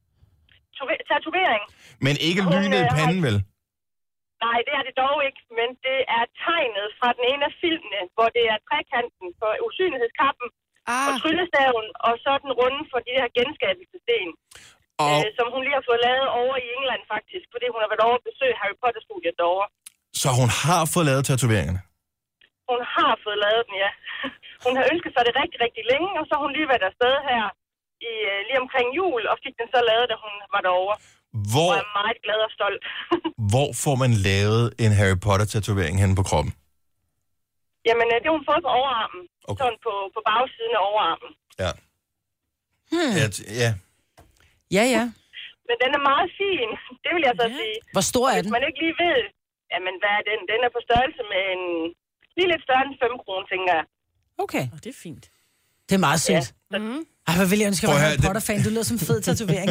Tatovering. Men ikke Hun, lynet i øh, panden, vel? Nej, det er det dog ikke, men det er tegnet fra den ene af filmene, hvor det er trekanten for usynlighedskappen Ah, og tryllestaven, og så den runde for de her genskabelsessten, Og øh, som hun lige har fået lavet over i England faktisk, fordi hun har været over at besøge Harry Potter-studiet derovre. så hun har fået lavet tatoveringerne. Hun har fået lavet den, ja. Hun har ønsket sig det rigtig, rigtig længe, og så har hun lige været afsted her i, øh, lige omkring jul, og fik den så lavet, da hun var derovre. Hvor, Og er meget glad og stolt. hvor får man lavet en Harry Potter-tatovering henne på kroppen? Jamen, øh, det har hun fået på overarmen. Okay. Okay. Sådan på, på bagsiden af overarmen. Ja. Hmm. Ja, t- ja. Ja, ja. Men den er meget fin, det vil jeg så sige. Hvor stor er Hvis den? man ikke lige ved, jamen hvad er den? Den er på størrelse med en, lige lidt større end fem kroner, tænker jeg. Okay. Oh, det er fint. Det er meget sødt. Ja. Mm-hmm. Ej, hvad vil jeg ønske, at jeg var Harry Potter-fan. Du lyder som en fed tatovering.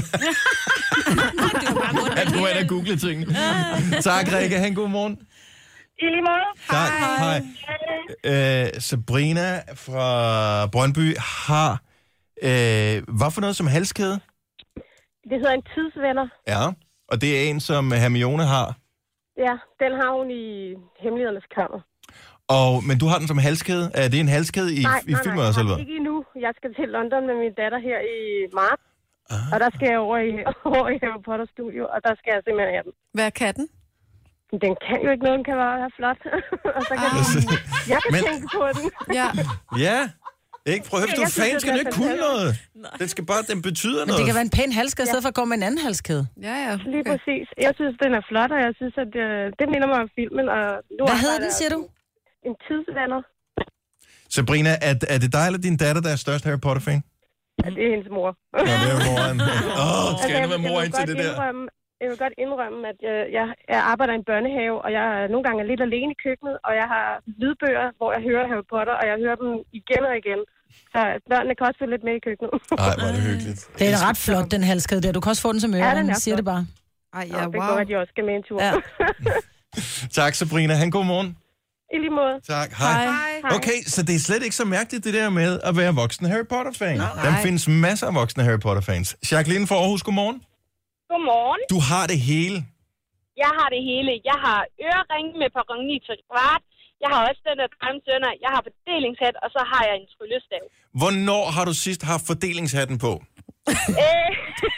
At du er der google ting. Tak, Rikke. Ha' en god morgen. I lige måde. Tak. Hej. Hej. Øh, Sabrina fra Brøndby har... Øh, hvad for noget som halskæde? Det hedder en tidsvenner. Ja, og det er en, som Hermione har. Ja, den har hun i Hemmelighedernes Kammer. Og, men du har den som halskæde? Er det en halskæde i, nej, i nej, filmen nej, også, nej, eller hvad? ikke endnu. Jeg skal til London med min datter her i marts. Ah. Og der skal jeg over i, over i Harry Potter studio, og der skal jeg simpelthen have den. Hvad er katten? Den kan jo ikke noget, den kan være flot. Og så kan ah. den, jeg kan men... tænke på den. Ja. Ja. Ikke? Prøv at høre, hvis du er fan, skal du ikke kunne noget. Den skal bare, den betyder men noget. det kan være en pæn halskæde, i stedet for at gå med en anden halskæde. Ja, ja. Okay. Lige præcis. Jeg synes, den er flot, og jeg synes, at det, det minder mig om filmen. Og nu hvad hedder den, siger du? En tidsvenner. Sabrina, er, er det dig eller din datter, der er størst Harry Potter-fan? Ja, det er hendes mor. Ja, det er moren. Åh, oh, skal jeg nu være mor ind til det der? Indrømme, jeg vil godt indrømme, at jeg, jeg, jeg arbejder i en børnehave, og jeg er nogle gange lidt alene i køkkenet, og jeg har lydbøger, hvor jeg hører Harry Potter, og jeg hører dem igen og igen. Så børnene kan også følge lidt med i køkkenet. Nej, hvor er det hyggeligt. Det er ret flot, den halskæde der. Du kan også få den som øre, ja, siger det bare. Ej, ja, wow. Det går, at de også skal med en tur. Ja. Tak, Sabrina. Han god morgen. I lige måde. Tak. Hej. Hej. Okay, så det er slet ikke så mærkeligt, det der med at være voksen Harry Potter-fan. Nej. Der findes masser af voksne Harry Potter-fans. Jacqueline fra Aarhus, godmorgen. Godmorgen. Du har det hele. Jeg har det hele. Jeg har øreringe med perron ni til kvart. Jeg har også den der drømsønner. Jeg har fordelingshat, og så har jeg en tryllestav. Hvornår har du sidst haft fordelingshatten på? Øh,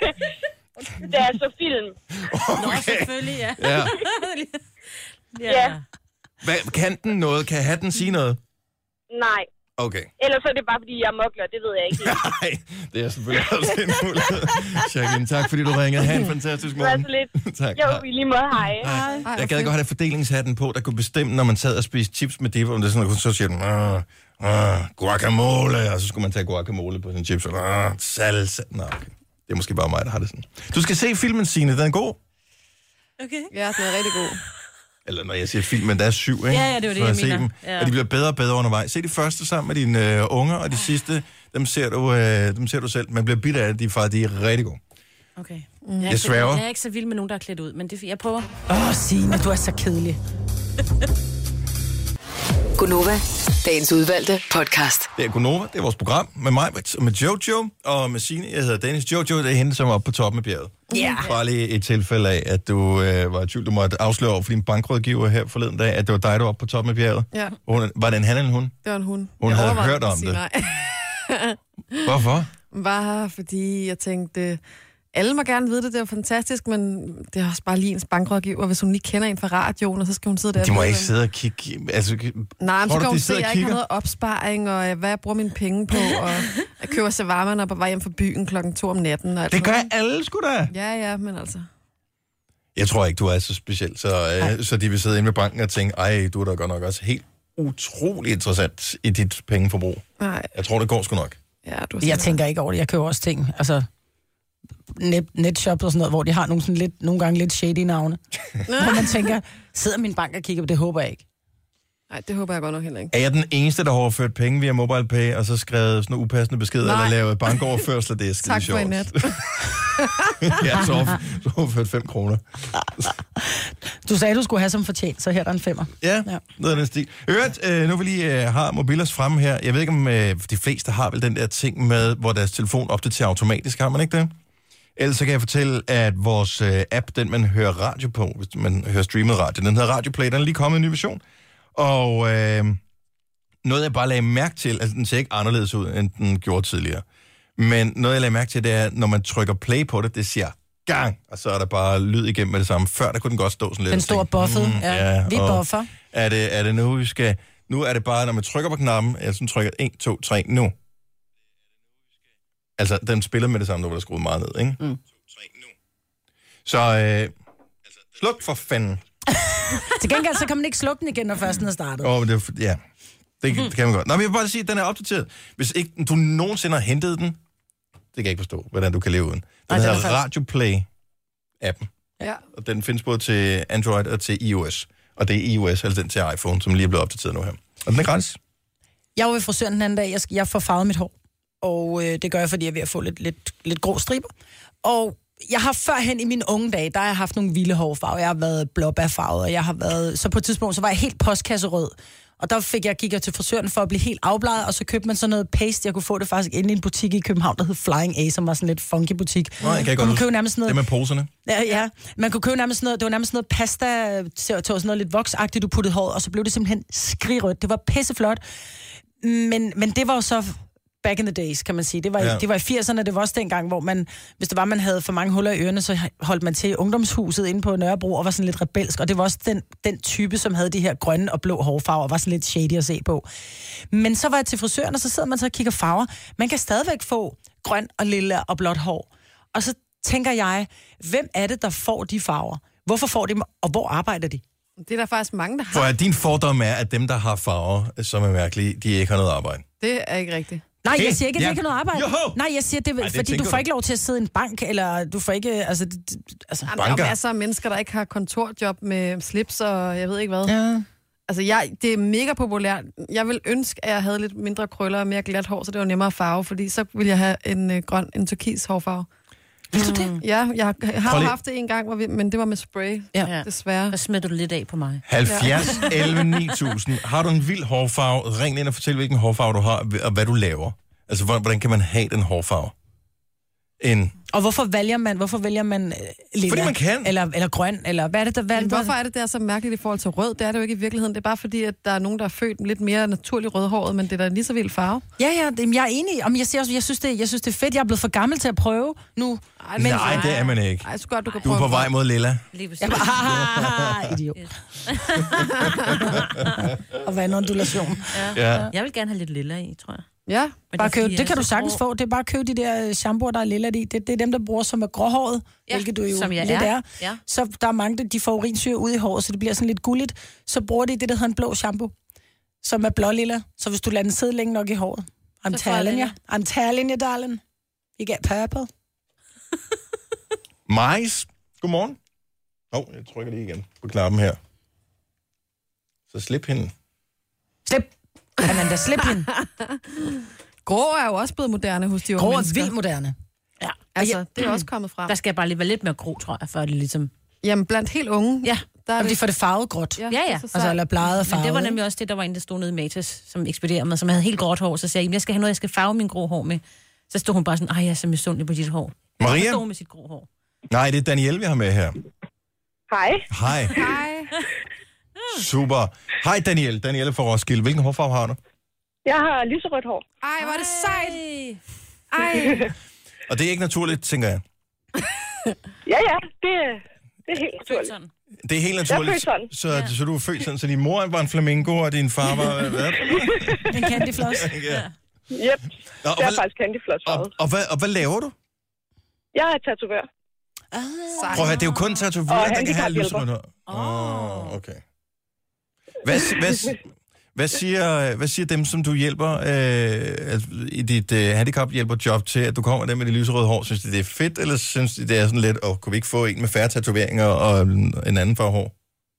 det er så film. Okay. Nå, selvfølgelig, ja. Ja. Ja. ja. Hvad, kan den noget? Kan hatten sige noget? Nej. Okay. Ellers er det bare, fordi jeg er mokler. Det ved jeg ikke. Nej, det er selvfølgelig også en mulighed. Jacqueline, tak fordi du ringede. Ha' en fantastisk morgen. Det var så lidt. Tak. Jo, i lige måde. Hej. Hej. Jeg gad godt have fordelingshatten på, der kunne bestemme, når man sad og spiste chips med dip, om det er sådan noget, så siger den, ah, ah, guacamole, og så skulle man tage guacamole på sin chips, og ah, salsa. Nå, okay. Det er måske bare mig, der har det sådan. Du skal se filmen, Signe. Den er god. Okay. Ja, den er rigtig god. Eller når jeg siger filmen, der er syv, ikke? Ja, ja, det var det, jeg, jeg mener. Dem, ja. Og de bliver bedre og bedre undervejs. Se de første sammen med dine øh, unger, og de sidste, dem ser du, øh, dem ser du selv. Man bliver bidt af det, de, far, de er rigtig gode. Okay. Mm. Jeg, jeg sværger. Jeg er ikke så vild med nogen, der er klædt ud, men det, jeg prøver. Åh, oh, Signe, du er så kedelig. Gunova, dagens udvalgte podcast. Det er Gunova, det er vores program med mig, med Jojo og med Signe. Jeg hedder Dennis. Jojo, det er hende, som er oppe på toppen af bjerget. Ja. Yeah. Bare lige et tilfælde af, at du øh, var i tvivl. Du måtte afsløre over for din bankrådgiver her forleden dag, at det var dig, der var oppe på toppen af bjerget. Ja. Hun, var det en han eller en hun? Det var en hun. Hun jeg havde hørt om sige det. Nej. Hvorfor? Bare fordi jeg tænkte, alle må gerne vide det, det er fantastisk, men det er også bare lige ens bankrådgiver, hvis hun lige kender en fra radioen, og så skal hun sidde der. De må ikke sidde og kigge... Altså, nej, men så kan hun se, at jeg ikke har noget opsparing, og hvad jeg bruger mine penge på, og jeg køber shawarma, og på vej hjem fra byen klokken to om natten. Og det gør alle sgu da. Ja, ja, men altså... Jeg tror ikke, du er så speciel, så, øh, så de vil sidde inde ved banken og tænke, ej, du er da godt nok også helt utrolig interessant i dit pengeforbrug. Nej. Jeg tror, det går sgu nok. Ja, du jeg tænker ikke over det. Jeg køber også ting. Altså, net, netshops og sådan noget, hvor de har nogle, sådan lidt, nogle gange lidt shady navne. Hvor man tænker, sidder min bank og kigger på det, håber jeg ikke. Nej, det håber jeg godt nok heller ikke. Er jeg den eneste, der har overført penge via MobilePay, og så skrevet sådan nogle upassende beskeder, Nej. eller lavet bankoverførsler? Det er skide tak sjovt. for i nat. Ja, så har jeg overført fem kroner. Du sagde, du skulle have som fortjent, så her er der en femmer. Ja, ja. Noget af den stil. Øvrigt, øh, nu vil I øh, har mobilers fremme her. Jeg ved ikke, om øh, de fleste har vel den der ting med, hvor deres telefon opdaterer automatisk. Har man ikke det? Ellers så kan jeg fortælle, at vores øh, app, den man hører radio på, hvis man hører streamet radio, den hedder RadioPlay, den er lige kommet en ny version. Og øh, noget, jeg bare lagde mærke til, altså den ser ikke anderledes ud, end den gjorde tidligere. Men noget, jeg lagde mærke til, det er, når man trykker play på det, det siger gang, og så er der bare lyd igennem med det samme. Før, der kunne den godt stå sådan lidt. Den store buffet, mm, ja. ja. Vi buffer. Er det, er det nu, vi skal... Nu er det bare, når man trykker på knappen, jeg sådan trykker et, to, tre, nu. Altså, den spiller med det samme, når der er skruet meget ned, ikke? Mm. Så, øh, sluk for fanden. Til gengæld, så kan man ikke slukke den igen, når først den er startet. Åh, oh, det er, ja, det, det kan man godt. Nå, men jeg vil bare sige, at den er opdateret. Hvis ikke du nogensinde har hentet den, det kan jeg ikke forstå, hvordan du kan leve uden. Den Ej, hedder den RadioPlay-appen. Ja. Og den findes både til Android og til iOS. Og det er iOS, altså den til iPhone, som lige er blevet opdateret nu her. Og den er gratis. Jeg var ved frisøren den anden dag. Jeg, jeg får farvet mit hår. Og øh, det gør jeg, fordi jeg er ved at få lidt, lidt, lidt grå striber. Og jeg har førhen i mine unge dage, der har jeg haft nogle vilde hårfarver. Jeg har været blåbærfarvet, og jeg har været... Så på et tidspunkt, så var jeg helt postkasserød. Og der fik jeg, gik jeg til frisøren for at blive helt afbladet, og så købte man sådan noget paste. Jeg kunne få det faktisk inde i en butik i København, der hed Flying A, som var sådan lidt funky butik. Nå, jeg kan godt købe nærmest noget... Det med poserne. Ja, ja. Man kunne købe nærmest noget... Det var nærmest noget pasta, til sådan noget lidt voksagtigt, du puttede håret, og så blev det simpelthen skrigrødt. Det var pisseflot. Men, men det var jo så... Back in the days, kan man sige. Det var, ja. det var i firserne, det var også dengang, hvor man, hvis det var, man havde for mange huller i ørerne, så holdt man til ungdomshuset inde på Nørrebro og var sådan lidt rebelsk. Og det var også den, den type, som havde de her grønne og blå hårfarver, og var sådan lidt shady at se på. Men så var jeg til frisøren, og så sidder man så og kigger farver. Man kan stadigvæk få grøn og lilla og blåt hår. Og så tænker jeg, hvem er det, der får de farver? Hvorfor får de dem, og hvor arbejder de? Det er der faktisk mange, der har. For at din fordom er, at dem, der har farver, som er mærkelige, de ikke har noget arbejde. Det er ikke rigtigt. Nej, Okay. jeg siger ikke, at det Ja. ikke har noget arbejde. Joho! Nej, jeg siger, det, Ej, det fordi du tænker får du. ikke lov til at sidde i en bank, eller du får ikke, altså... Det, det- altså. Der er Banker. masser af mennesker, der ikke har kontorjob med slips og jeg ved ikke hvad. Ja. Altså, jeg, det er mega populært. Jeg vil ønske, at jeg havde lidt mindre krøller og mere glat hår, så det var nemmere at farve, fordi så ville jeg have en øh, grøn, en turkis hårfarve. Vil du det? Ja, jeg har, jeg har Prøv jo lige- haft det en gang, hvor vi, men det var med spray, Ja. desværre. Der smitter du lidt af på mig. halvfjerds elleve ni tusind. Har du en vild hårfarve? Ring ind og fortæl, hvilken hårfarve du har, og hvad du laver. Altså, hvordan kan man have den hårfarve? En... Og hvorfor vælger man, hvorfor vælger man øh, lilla? Fordi man kan. Eller, eller grøn, eller hvad er det, der... Hvad er Men det, hvorfor er det der så mærkeligt i forhold til rød? Det er det jo ikke i virkeligheden. Det er bare fordi, at der er nogen, der er født lidt mere naturligt rødhåret, men det er da lige så vild farve. Ja, ja, det, jeg er enig. Om jeg, siger også, jeg, synes, det, jeg synes, det er fedt. Jeg er blevet for gammel til at prøve nu. Ej, Men- Nej, det er man ikke. Ej, så godt, du kan Du prøve. er på vej mod lilla. Lige præcis. Jeg bare, idiot. Og hvad er en ondulation? Ja. Jeg vil gerne have lidt lilla i, tror jeg. Ja, Men Bare er, køb, fordi det jeg kan er du så sagtens grå. få. Det er bare at købe de der shampooer, der er lilla i. Det, det er dem, der bruger som er gråhåret, ja, hvilket du jo som jeg lidt er. er. Ja. Så der er mange, der de får urinsyre ud i håret, så det bliver sådan lidt gulligt. Så bruger de det, der hedder en blå shampoo, som er blå lilla. Så hvis du lader den sidde længe nok i håret. I'm Så får jeg telling you. lilla. I'm telling you, darling. You get purple. Majs, godmorgen. Åh, oh, jeg trykker lige igen på knappen her. Så slip hende. Slip. Kan man da slippe hende? grå er jo også blevet moderne hos de unge Grå er mennesker. vildt moderne. Ja. Altså, det er også kommet frem. Der skal bare lige være lidt mere grå, tror jeg, før det ligesom... Jamen, blandt helt unge, Ja. der er Og de det... får det farvet gråt. Ja, ja. så Altså, sejt. eller bleget og farvet. Men det var nemlig også det, der var en, der stod nede i Matas, som ekspederede mig, som havde helt gråt hår. Så sagde jeg, jeg skal have noget, jeg skal farve min grå hår med. Så stod hun bare sådan, ej, jeg er så misundelig på dit hår. Maria? Så stod hun med sit grå hår. Nej, det er Danielle, vi har med her. Hej. Hej. Hej. Super. Hej Danielle. Danielle fra Roskilde. Hvilken hårfarve har du? Jeg har lyserødt hår. Ej, hvor er det sejt. Ej. Og det er ikke naturligt, tænker jeg. Ja, ja, det, det er helt Født naturligt. sådan. Det er helt Jeg er naturligt. født sådan. Så, ja. så du er født sådan, så din mor var en flamingo, og din far var... Hvad? En candyfloss. Ja. Yep, Nå, og, det er hvad, faktisk candyfloss og, farvet. og, hvad, og hvad laver du? Jeg er tatovør. Prøv at høre, det er jo kun tatovører, Og der kan have handicaphjælper. lyserødt hår. Åh, okay. Hvad, hvad, hvad, siger, hvad siger dem, som du hjælper øh, altså, i dit øh, handicaphjælperjob til, at du kommer der med de lyserøde hår? Synes de, det er fedt, eller synes de, det er sådan lidt, åh, kunne vi ikke få en med færre tatoveringer og en anden farve hår?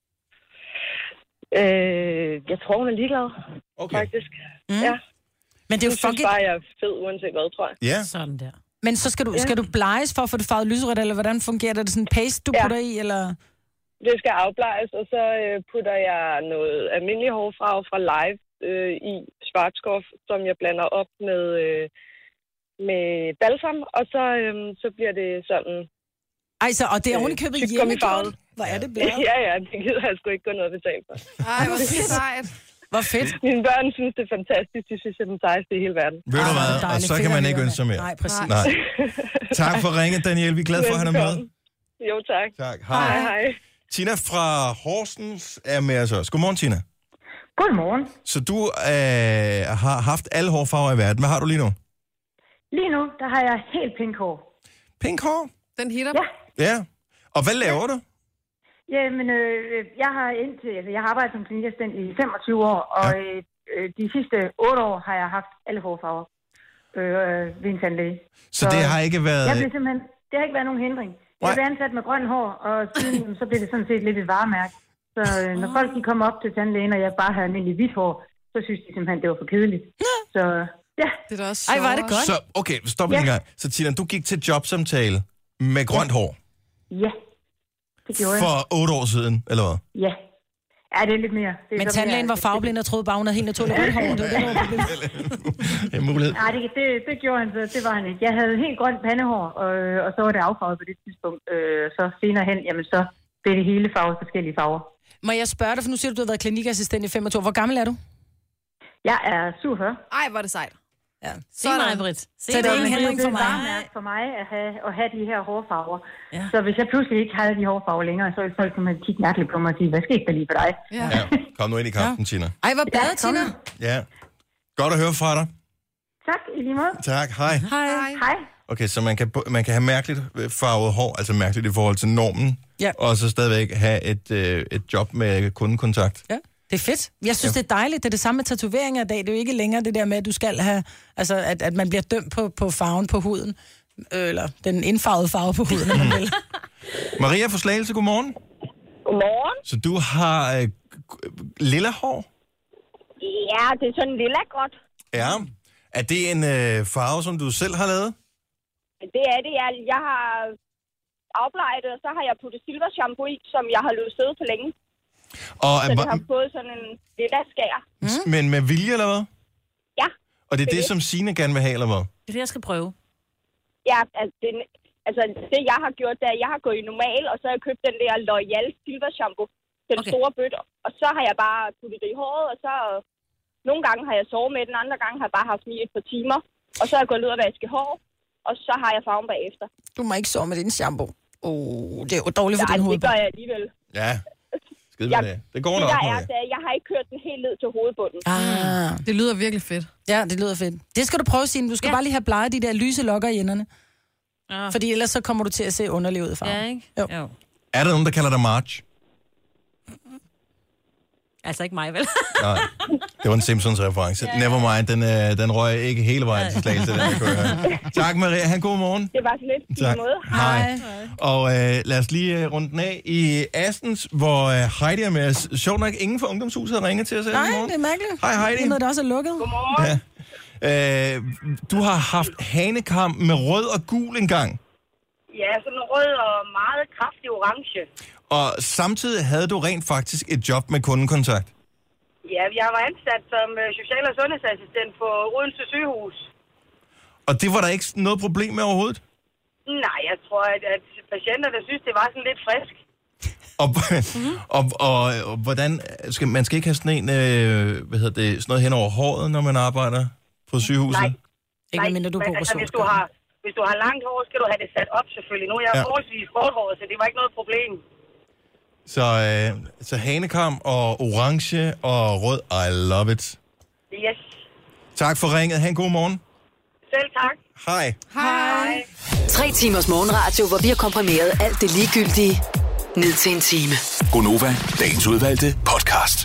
Øh, jeg tror, hun er ligeglad, Okay. faktisk. Mm. Ja. Men det er Hun jo synes fucking... bare, jeg er fed, uanset hvad, tror jeg. Ja. Sådan der. Men så skal du, skal du bleges for at få det farvet lyserødt, eller hvordan fungerer det? Er det sådan en paste, du Ja. putter i, eller... Det skal afblejes, og så øh, putter jeg noget almindelig hårfarve fra Live øh, i Schwarzkopf, som jeg blander op med, øh, med balsam, og så, øh, så bliver det sådan... Ej, så, og det er Øh, ovenikøbet tyggegummifarvet. hjemmegjort. Hvor er det blæret? Ja, ja, det gider jeg sgu ikke gå noget at betale for. Ej, hvor sejt. Hvor fedt. Mine børn synes, det er fantastisk. De synes, jeg er den sejeste i hele verden. Ved du Ah, hvad? Og dejligt. så Fedt kan at man høre. ikke ønske sig mere. Nej, præcis. Nej. Tak for ringet, Daniel. Vi er glade for at have dig med. Velbekomme. Jo, tak. Tak. Hej. Hej, hej. Tina fra Horsens er med os også. Godmorgen, Tina. Godmorgen. Så du øh, har haft alle hårfarver i verden. Hvad har du lige nu? Lige nu, der har jeg helt pink hår. Pink hår? Den hitter. Ja. Ja. Og hvad laver du? Jamen, øh, jeg har indtil, altså, jeg har arbejdet som klinikassistent i femogtyve år, og Ja. ja. øh, de sidste otte år har jeg haft alle hårfarver øh, ved en tandlæge. Så det har ikke været... Jeg blev simpelthen, det har ikke været nogen hindring. Jeg Nej. blev ansat med grøn hår, og siden så blev det sådan set lidt et varemærke. Så øh, når folk de kommer op til tandlægen, og jeg bare har almindelig hvidt hår, så synes de simpelthen, det var for kedeligt. Så ja. Det er da også Ej, var det godt. Så, okay, stop ja. en gang. Så Tina, du gik til jobsamtale med grønt hår? Ja, det gjorde jeg. For otte år siden, eller hvad? Ja. Ja, det er lidt mere. Det er Men tandlægen var farveblind og troede bare, hun havde helt naturligt rødt hår. Det var det, der var problemet. Det er mulighed. Nej, det, det, det gjorde han så. Det var han ikke. Jeg havde helt grønt pandehår, og, og så var det affarvet på det tidspunkt. Øh, så senere hen, jamen så blev det hele farvet forskellige farver. Må jeg spørge dig, for nu siger du, du har været klinikassistent i femogtyve år. Hvor gammel er du? Jeg er syvogfyrre. Ej, hvor er det sejt. Ja. Se mig, Britt. Se Så det er ingen hindring for mig. Det er for mig at have, at have de her hårfarver. Ja. Så hvis jeg pludselig ikke havde de hårfarver længere, så ville folk simpelthen kigge mærkeligt på mig og sige, hvad skete der lige for dig? Ja. Ja, kom nu ind i kampen, ja. Tina. Ej, hvor glad, Ja, Tina. Ja. Godt at høre fra dig. Tak, i lige måde. Tak, hej. Hej. Hej. Okay, så man kan, man kan have mærkeligt farvet hår, altså mærkeligt i forhold til normen, Ja. og så stadigvæk have et, øh, et job med kundekontakt. Ja. Det er fedt. Jeg synes, ja. det er dejligt. Det er det samme med tatoveringer i dag. Det er jo ikke længere det der med, at du skal have, altså, at, at man bliver dømt på, på farven på huden. Eller den indfarvede farve på huden, man vil. Maria fra Slagelse, godmorgen. Godmorgen. Så du har øh, lilla hår? Ja, det er sådan lilla godt. Ja. Er det en øh, farve, som du selv har lavet? Det er det. Jeg, jeg har afbleget det, og så har jeg puttet silver shampoo i, som jeg har løbet sidde for længe. Og, så det har fået sådan en lilla skær. Mm. Men med vilje, eller hvad? Ja. Og det er det, det, det, som Signe gerne vil have, eller hvad? Det er det, jeg skal prøve. Ja, altså det, altså det jeg har gjort, det er, at jeg har gået i normal, og så har jeg købt den der L'Oreal silver shampoo, den okay. store bøtte. Og så har jeg bare puttet det i håret, og så nogle gange har jeg sovet med den, andre gange har jeg bare haft den i et par timer. Og så har jeg gået ud og vasket hår, og så har jeg farven bagefter. Du må ikke sove med din shampoo. Åh, oh, det er jo dårligt for ja, din hoved. det gør jeg alligevel. Ja, skide med det. Det går det nok der med er, det. er, jeg har ikke kørt den helt ned til hovedbunden. Ah. Det lyder virkelig fedt. Ja, det lyder fedt. Det skal du prøve, Signe. Du skal ja. bare lige have bleget de der lyse lokker i enderne. Ja. Fordi ellers så kommer du til at se underlig ud i farven. Ja, ikke? Jo. jo. Er der nogen, der kalder dig Marge? Altså ikke mig, vel? Nej, det var en Simpsons-reference. Ja, ja. Nevermind, den, øh, den røg ikke hele vejen til Slagelse. Den her. Tak, Maria. Han god morgen. Det var så lidt tak. måde. Hej. Hej. Og øh, lad os lige øh, runde den af i Astens, hvor øh, Heidi er med os. Sjovt nok, ingen fra Ungdomshuset har ringet til os. Nej, det er mærkeligt. Hej, Heidi. Det er også er lukket. Godmorgen. Ja. Øh, du har haft hanekam med rød og gul engang. Ja, sådan rød og meget kraftig orange. Og samtidig havde du rent faktisk et job med kundekontakt. Ja, jeg var ansat som social- og sundhedsassistent på Odense sygehus. Og det var der ikke noget problem med overhovedet? Nej, jeg tror, at, at patienterne synes, det var sådan lidt frisk. Og, og, og, og hvordan... Skal, man skal ikke have sådan en, øh, hvad hedder det, sådan noget hen over håret, når man arbejder på sygehuset? Nej. Ikke Nej, mindre du men bor på altså, hvis du har Hvis du har langt hår, skal du have det sat op selvfølgelig. Nu er jeg ja. forholdsvis korthåret, så det var ikke noget problem. Så, øh, så hanekam og orange og rød, I love it. Yes. Tak for ringet. Ha' en god morgen. Selv tak. Hej. Hej. Tre timers morgenradio, hvor vi har komprimeret alt det ligegyldige ned til en time. Gonova, dagens udvalgte podcast.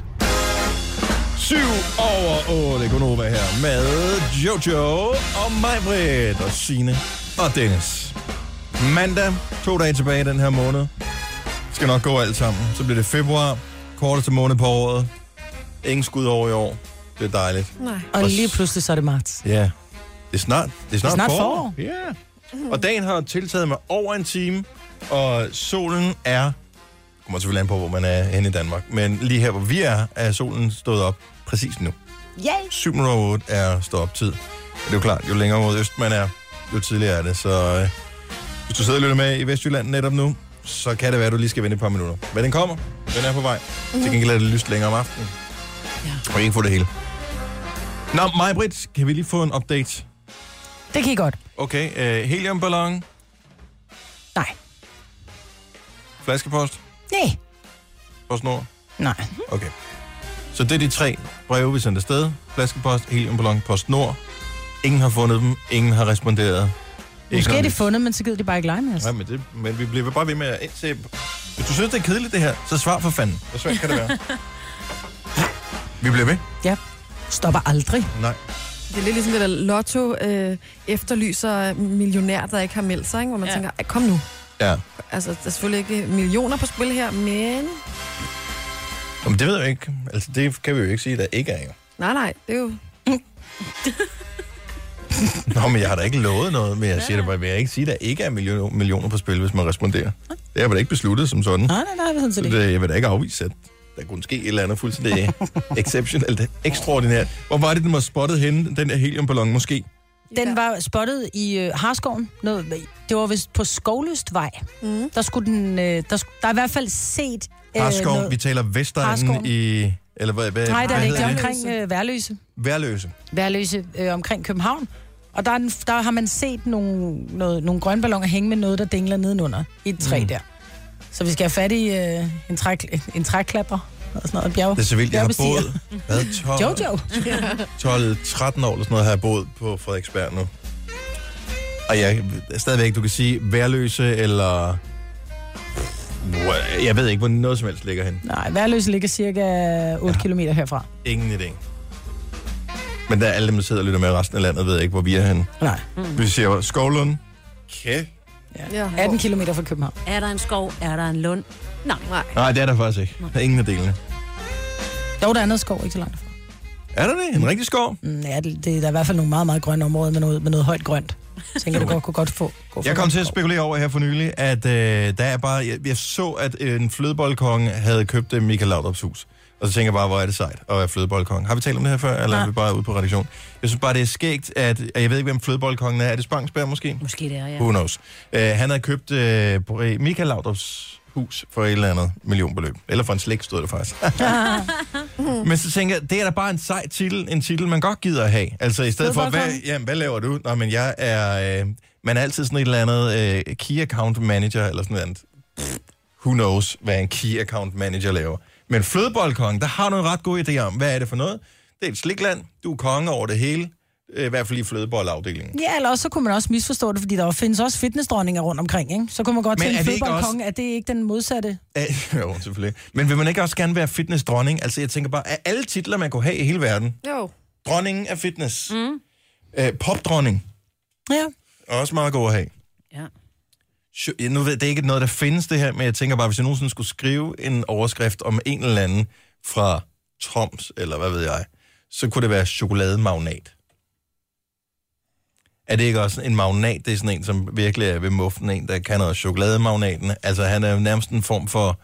syv over otte. Gonova her med Jojo og mig, Britt og Signe og Dennis. Mandag, to dage tilbage i den her måned. Skal nok gå alt sammen. Så bliver det februar, korteste måned på året. Ingen skud over i år. Det er dejligt. Nej. Og lige pludselig så er det marts. Ja. Det er snart, det er snart, det er snart forår. forår. Ja. Og dagen har tiltaget med over en time, og solen er, kommer selvfølgelig an på, hvor man er henne i Danmark, men lige her, hvor vi er, er solen stået op præcis nu. Yay! syv minutter over otte er stået op tid. Og det er jo klart, jo længere mod øst man er, jo tidligere er det. Så øh, hvis du sidder og lytter med i Vestjylland netop nu, så kan det være, at du lige skal vente et par minutter. Men den kommer. Den er på vej. Mm-hmm. Til gengæld er det lyst længere om aftenen. Ja. Og ikke få det hele. Nå, Maj-Brit, kan vi lige få en update? Det kan I godt. Okay, uh, heliumballon. Nej. Flaskepost. Nej. PostNord. Nej. Okay. Så det er de tre breve, vi sendte afsted. Flaskepost, heliumballon, PostNord. Ingen har fundet dem. Ingen har responderet. Måske er de fundet, men så gider de bare ikke lege med os. Nej, men, det, men vi bliver bare ved med at indse... Hvis du synes, det er kedeligt, det her, så svar for fanden. Hvor svært kan det være? Vi bliver ved. Ja. Stopper aldrig. Nej. Det er lidt ligesom det der Lotto øh, efterlyser millionær, der ikke har meldt sig, ikke? Hvor man ja. tænker, kom nu. Ja. Altså, der er selvfølgelig ikke millioner på spil her, men... Jamen, det ved jeg ikke. Altså, det kan vi jo ikke sige, der ikke er jo. Nej, nej, det er jo... Nå, men jeg har da ikke lovet noget, men jeg siger det bare, vil jeg ikke sige, at der ikke er million, millioner på spil, hvis man responderer. Det har jeg da ikke besluttet som sådan. Nej, nej, nej, det er sådan set ikke. Jeg vil da ikke afvise, at der kunne ske et eller andet fuldstændig exceptionelt, ekstraordinært. Hvor var det, den var spottet henne, den der heliumballon måske? Den var spottet i øh, Harskoven. Noget, det var vist på Skovlystvej. Mm. Der skulle den... Øh, der, skulle, der er i hvert fald set... Øh, Harskoven, noget... vi taler Vestegnen i... Eller hvad, hvad, Nej, der er hvad ikke. Det er det? omkring øh, Værløse. Værløse. Værløse øh, omkring København. Og der, er den, der har man set nogle, noget, nogle grønne balloner hænge med noget, der dingler nedenunder i et træ mm. der. Så vi skal have fat i øh, en, træ, en træklapper og sådan noget. Bjerg, det er så vildt, jeg har boet... Hvad? Jojo. tolv tretten år eller sådan noget har jeg boet på Frederiksberg nu. Og jeg stadigvæk, du kan sige, Værløse eller... Jeg ved ikke, hvor noget som helst ligger hen. Nej, Værløse ligger cirka otte kilometer herfra. Ingen idé. Men der er alle dem, der sidder og lytter med resten af landet, ved ikke, hvor vi er henne. Nej. Mm. Vi siger Skovlund. Kæft. Ja. atten kilometer fra København. Er der en skov? Er der en lund? Nej. Nej, Nej det er der faktisk ikke. Der er ingen af delene. Jo, der er noget skov, ikke så langt fra. Er der det? En rigtig skov? Mm, ja, det, det, der er i hvert fald nogle meget, meget grønne områder med noget, med noget højt grønt. Jeg tænker, det godt, kunne godt få. Jeg kom til at spekulere over her for nylig, at øh, der er bare... Jeg, jeg så, at en flødeboldkonge havde købt øh, Michael Laudrups hus. Og så tænker jeg bare, hvor er det sejt at være flødeboldkonge. Har vi talt om det her før, eller ja. Er vi bare ude på redaktion? Jeg synes bare, det er skægt, at... Jeg ved ikke, hvem flødeboldkongen er. Er det Spangsberg måske? Måske det er, ja. Who knows? Uh, han havde købt uh, Michael Laudrups hus for et eller andet millionbeløb. Eller for en slægt, stod det faktisk. Men så tænker jeg, det er da bare en sej titel, en titel, man godt gider at have. Altså i stedet for, hvad, jamen, hvad laver du? Nå, men jeg er... Uh, man er altid sådan et eller andet uh, key account manager, eller sådan noget. Pff, who knows, hvad en key account manager laver. Men flødeboldkongen, der har du en ret god idé om, hvad er det for noget? Det er et slikland, du er konge over det hele, i hvert fald i flødeboldafdelingen. Ja, eller også så kunne man også misforstå det, fordi der findes også fitnessdronninger rundt omkring, ikke? Så kunne man godt tænke, flødeboldkongen, også... er det ikke den modsatte? Æ, jo, selvfølgelig. Men vil man ikke også gerne være fitnessdronning? Altså, jeg tænker bare, af alle titler, man kunne have i hele verden. Jo. Dronningen af fitness. Mm. Æ, popdronning. Ja. Også meget god at have. Ja. Nu ved det er ikke noget, der findes det her, men jeg tænker bare, hvis jeg nogensinde skulle skrive en overskrift om en eller anden fra Toms, eller hvad ved jeg, så kunne det være chokolademagnat. Er det ikke også en magnat? Det er sådan en, som virkelig er ved muffen, en, der kan noget chokolademagnaten. Altså, han er jo nærmest en form for,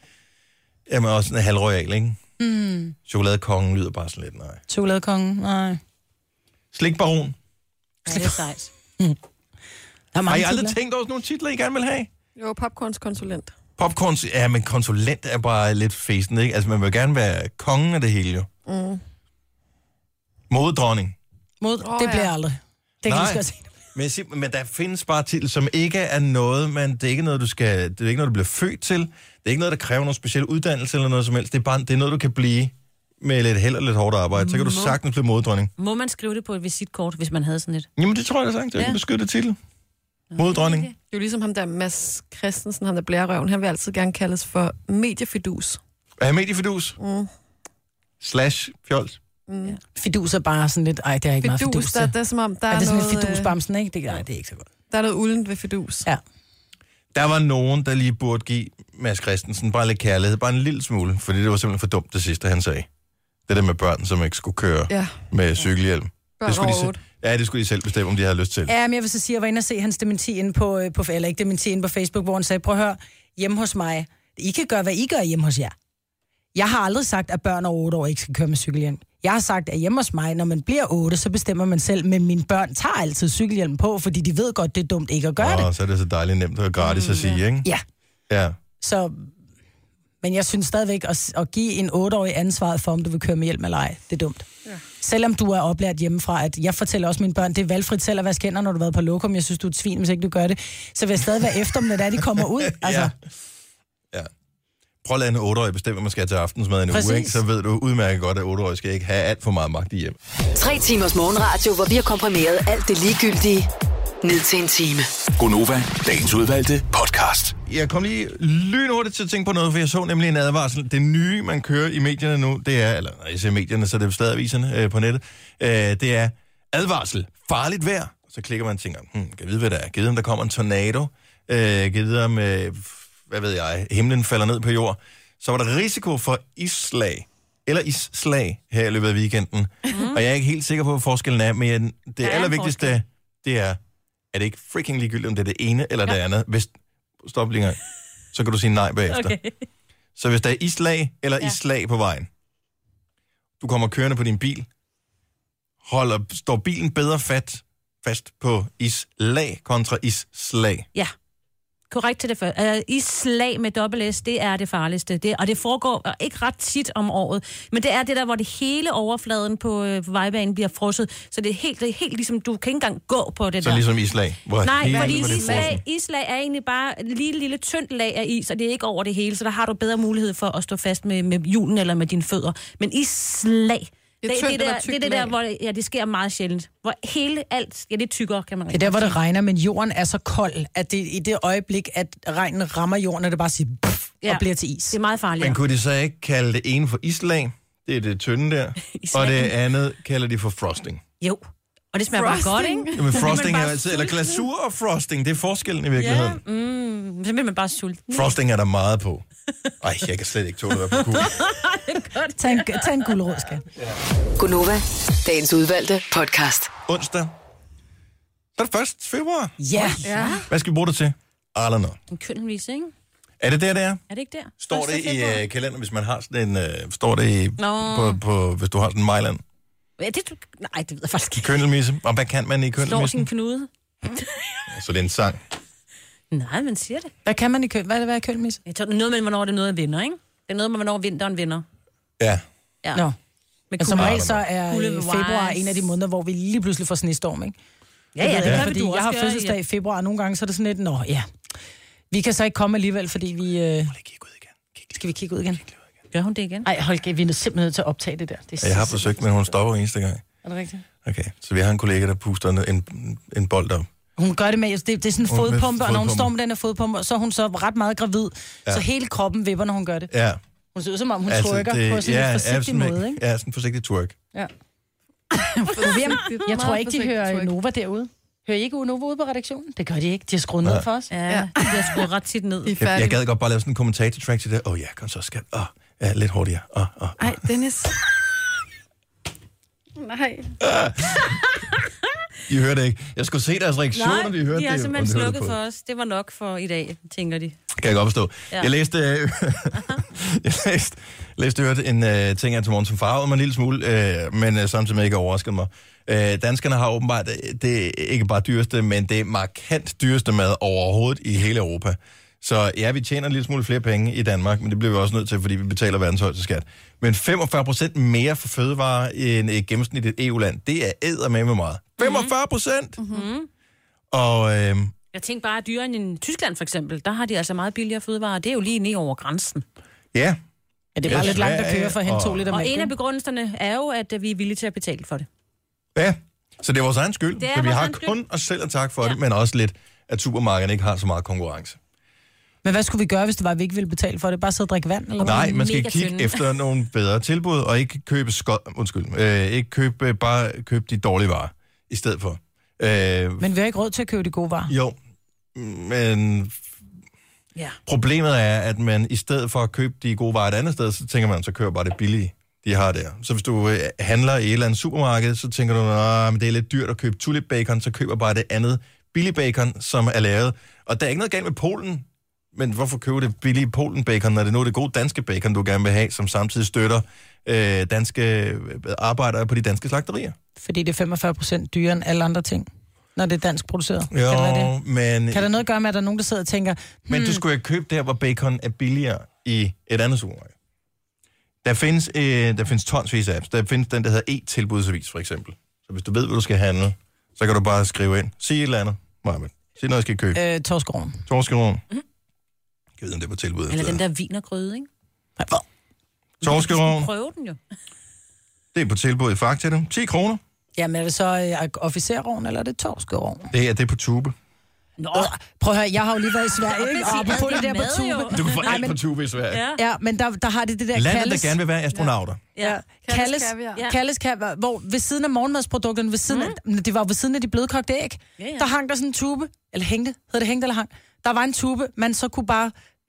jamen også en halvroyal, ikke? Mm. Chokoladekongen lyder bare sådan lidt, nej. Chokoladekongen, nej. Slikbaron. Ja, det er sejt. mm. Har I aldrig tænkt over sådan nogle titler, I gerne vil have? Jo, popcornskonsulent. Popcorns, ja, men konsulent er bare lidt fæsen, ikke? Altså, man vil gerne være kongen af det hele, jo. Mm. Modedronning. Mod, oh, det bliver ja. aldrig. Det kan jeg sige. Men, men der findes bare titler, som ikke er noget, men det er ikke noget, du skal, det er ikke noget, du bliver født til. Det er ikke noget, der kræver nogen speciel uddannelse eller noget som helst. Det er bare, det er noget, du kan blive med lidt held og lidt hårdt arbejde. Må, så kan du sagtens blive moddronning. Må man skrive det på et visitkort, hvis man havde sådan et? Jamen, det tror jeg da sagt. Det er ja. en beskyttet titel. Moddronning. Okay. Det er jo ligesom ham der, Mads Christensen, ham der blærerøven. Han vil altid gerne kaldes for mediefidus. Er mediefidus? Mm. Slash fjols. Mm. Fidus er bare sådan lidt, ej, det er ikke fidus, meget fidus der, det er som om, der er, er det noget... sådan lidt fidusbamsen, ikke? Det, nej, det er ikke så godt. Der er noget uldent ved fidus. Ja. Der var nogen, der lige burde give Mads Christensen bare lidt kærlighed, bare en lille smule, fordi det var simpelthen for dumt det sidste, han sagde. Det der med børn, som ikke skulle køre ja. med cykelhjelm. Børn det skulle over de, ja, det skulle de selv bestemme, om de havde lyst til. Ja, men jeg vil så sige, jeg var inde og se hans dementi inde på, på eller ikke dementi inde på Facebook, hvor han sagde, prøv at høre, hjemme hos mig, I kan gøre, hvad I gør hjemme hos jer. Jeg har aldrig sagt, at børn over otte år ikke skal køre med cykelhjelm. Jeg har sagt, at hjemme hos mig, når man bliver otte, så bestemmer man selv, men mine børn tager altid cykelhjelm på, fordi de ved godt, det er dumt ikke at gøre oh, det. Så er det så dejligt nemt og gratis mm, at sige, ja. ikke? Ja. Ja. Så, men jeg synes stadigvæk, at, at give en otteårig ansvaret for, om du vil køre med hjelm eller ej, det er dumt. Ja. Selvom du er oplært hjemmefra, at jeg fortæller også mine børn, det er valgfrit selv at vaske hænder, når du har været på lokum. Jeg synes, du er et svin, hvis ikke du gør det. Så vil jeg stadig være efter dem, når de kommer ud. Altså. Ja. Ja. Prøv at lade en otteårig bestemme, hvad man skal til aftensmad en uge, ikke? Så ved du udmærket godt, at otteårige skal ikke have alt for meget magt i hjem. Tre timers morgenradio, hvor vi har komprimeret alt det ligegyldige ned til en time. Gonova, dagens udvalgte podcast. Jeg kom lige lynhurtigt til at tænke på noget, for jeg så nemlig en advarsel. Det nye, man kører i medierne nu, det er, eller når jeg ser medierne, så er det stadig aviserne øh, på nettet, øh, det er advarsel, farligt vejr. Så klikker man og tænker, hmm, kan jeg vide, hvad det er? Kan jeg vide, om der kommer en tornado? Øh, kan jeg vide, om, øh, hvad ved jeg, himlen falder ned på jord? Så var der risiko for isslag eller isslag her i løbet af weekenden. Mm. Og jeg er ikke helt sikker på, hvad forskellen er, men det er allervigtigste, det er, er det ikke freaking ligegyldigt, om det er det ene eller det andet. Hvis stop lige en gang, så kan du sige nej bagefter. Okay. Så hvis der er islag eller ja. isslag på vejen, du kommer kørende på din bil, holder, står bilen bedre fat, fast på islag kontra isslag? Ja. Korrekt til det før. Uh, islag med dobbelt S, det er det farligste. Det, og det foregår ikke ret tit om året. Men det er det der, hvor det hele overfladen på, øh, på vejbanen bliver frosset. Så det er helt, det er helt ligesom, du kan ikke engang gå på det så der. Så ligesom islag? Hvor Nej, fordi islag, islag er egentlig bare et lille, lille tyndt lag af is, og det er ikke over det hele, så der har du bedre mulighed for at stå fast med, med hjulen eller med dine fødder. Men islag... Det, det, det, der, det er det der, hvor det, ja, det sker meget sjældent. Hvor hele alt, ja, det er tykkere, kan man rigtig. Det er der, hvor det regner, men jorden er så kold, at det i det øjeblik, at regnen rammer jorden, er det bare siger puff, ja, og bliver til is. Det er meget farligt. Men kunne de så ikke kalde det ene for islag? Det er det tynde der. Og det andet kalder de for frosting. Jo. Og det smager frosting. Bare godt, ikke? Jamen, frosting er altid, eller glasur og frosting, det er forskellen i virkeligheden. Ja, mm, så bliver man bare sulten. Frosting er der meget på. Ej, jeg kan slet ikke tåle at være på kugle. Tag en, tag en gulerod, skal. Gunova, dagens udvalgte podcast. Onsdag. Så er det første februar. Ja. ja. Hvad skal vi bruge det til? I don't know. En køndenvis, ikke? Er det der, det er? Er det ikke der? Står det i uh, kalenderen, hvis man har sådan en... Uh, står det i... På, på, hvis du har sådan en Mejland? Ja, det, nej, det ved jeg faktisk ikke. Køndelmisse. Og hvad kan man i køndelmissen? Slår sin knude. Så det er en sang. Nej, man siger det. Hvad kan man i køn? Hvad er det, hvad er køndelmisse? Jeg tror, det er noget med, hvornår det er noget, der vinder, ikke? Det er noget med, hvornår vinteren vinder. Ja. Ja. Nå. Men som regel så er februar en af de måneder, hvor vi lige pludselig får snestorm, ikke? Ja, ja, det, det kan fordi vi, du jeg har gøre, fødselsdag ja. i februar, og nogle gange så er det sådan lidt, nå ja, vi kan så ikke komme alligevel, fordi vi... Øh... Skal vi kigge ud igen? Gør hun det igen? Nej, hold vi er simpelthen nødt til at optage det der. Det jeg har forsøgt, men hun stopper eneste gang. Er det rigtigt? Okay, så vi har en kollega, der puster en, en bold op. Hun gør det med, det, det er sådan en fodpumpe, og når hun står med den her fodpumpe, så er hun så ret meget gravid, ja. Så hele kroppen vipper, når hun gør det. Ja. Hun ser ud som om, hun altså, twerker det, på sådan ja, en forsigtig ja, måde, ikke? Ja, sådan en forsigtig twerk. Ja. Jeg tror ikke, de hører Nova derude. Hører I ikke Nova ude på redaktionen? Det gør de ikke. De har skruet ja. ned for os. Ja, ja. De har skruet ret tit ned. Jeg, jeg gad godt bare lave sådan en kommentator-track til det. Åh oh, ja, kom så, skat. Åh, oh, ja, lidt hurtigere. Åh, oh, åh. Oh. Ej, Dennis. Nej. De hørte ikke. Jeg skulle se deres reaktioner, Nej, de hørte det. Nej, de har det, simpelthen slukket for os. Det var nok for i dag, tænker de. Kan jeg godt forstå. Ja. Jeg læste, øh, jeg læste, læste hørte en øh, ting her til morgen, som farvede mig en lille smule, øh, men øh, samtidig ikke overraskede mig. Øh, danskerne har åbenbart, det er ikke bare dyreste, men det er markant dyreste mad overhovedet i hele Europa. Så ja, vi tjener en lille smule flere penge i Danmark, men det bliver vi også nødt til, fordi vi betaler verdens højeste skat. Men femogfyrre procent mere for fødevarer end et gennemsnitligt E U-land, det er eddermame med meget. femogfyrre procent! Mm-hmm. Og... Øh, jeg tænker bare, at dyrere end i Tyskland for eksempel, der har de altså meget billigere fødevarer. Det er jo lige ned over grænsen. Ja. Ja, det er bare lidt langt at køre for at hente to liter mælk. Og en af begrundelserne er jo, at vi er villige til at betale for det. Ja, så det er vores egen skyld. Så vi har kun os selv at takke for ja. det, men også lidt, at supermarkederne ikke har så meget konkurrence. Men hvad skulle vi gøre, hvis det var, at vi ikke ville betale for det? Bare sidde og drikke vand? Eller Nej, man skal kigge tynde. efter nogle bedre tilbud, og ikke købe skod, undskyld, øh, ikke købe, bare købe de dårlige varer i stedet for. Øh, men vi har ikke råd til at købe de gode varer. Jo, men ja. Problemet er, at man i stedet for at købe de gode varer et andet sted, så tænker man, så køber bare det billige, de har der. Så hvis du øh, handler i et eller andet supermarked, så tænker du, at det er lidt dyrt at købe tulip bacon, så køber bare det andet billig bacon, som er lavet. Og der er ikke noget galt med Polen, men hvorfor købe det billige Polen-bacon, når det nu er det gode danske bacon, du gerne vil have, som samtidig støtter øh, danske arbejdere på de danske slagterier? Fordi det er femogfyrre procent dyrere end alle andre ting, når det er dansk produceret. Jo, kan det men... Kan der noget at gøre med, at der er nogen, der sidder og tænker... Hmm... Men du skulle jo købe der, hvor bacon er billigere i et andet supermarked. Der findes, øh, der findes tonsvis af apps. Der findes den, der hedder e-tilbudsavis, for eksempel. Så hvis du ved, hvad du skal handle, så kan du bare skrive ind. Sig et eller andet, Mohammed. Sig noget, jeg skal købe. Øh, Torskeroven. Torskeroven. Mm-hmm. Jeg ved, om det er på tilbud. Eller den der vinergryde, ikke? Hvad? Torskeroven. Prøv den jo. Det er på tilbud i Fakta, det. ti kroner. Jamen er det så øh, officerroven, eller er det torskeroven? Det er det på tube. Nå, prøv at høre, jeg har jo lige været i Sverige, ikke? Og på det der på tube. Du kan få Nej, alt men, på tube i Sverige. Ja, ja men der, der har det det der Landet, Kalles... der gerne vil være astronauter. Ja, ja. Kalles, ja. Kalles kaviar, hvor ved siden af morgenmadsprodukterne, ved siden mm. af, det var ved siden af de blødkogte æg, ja, ja. Der hang der sådan en tube, eller hængte, hedder det hængte eller hang? Der var en tube, man så kunne bare...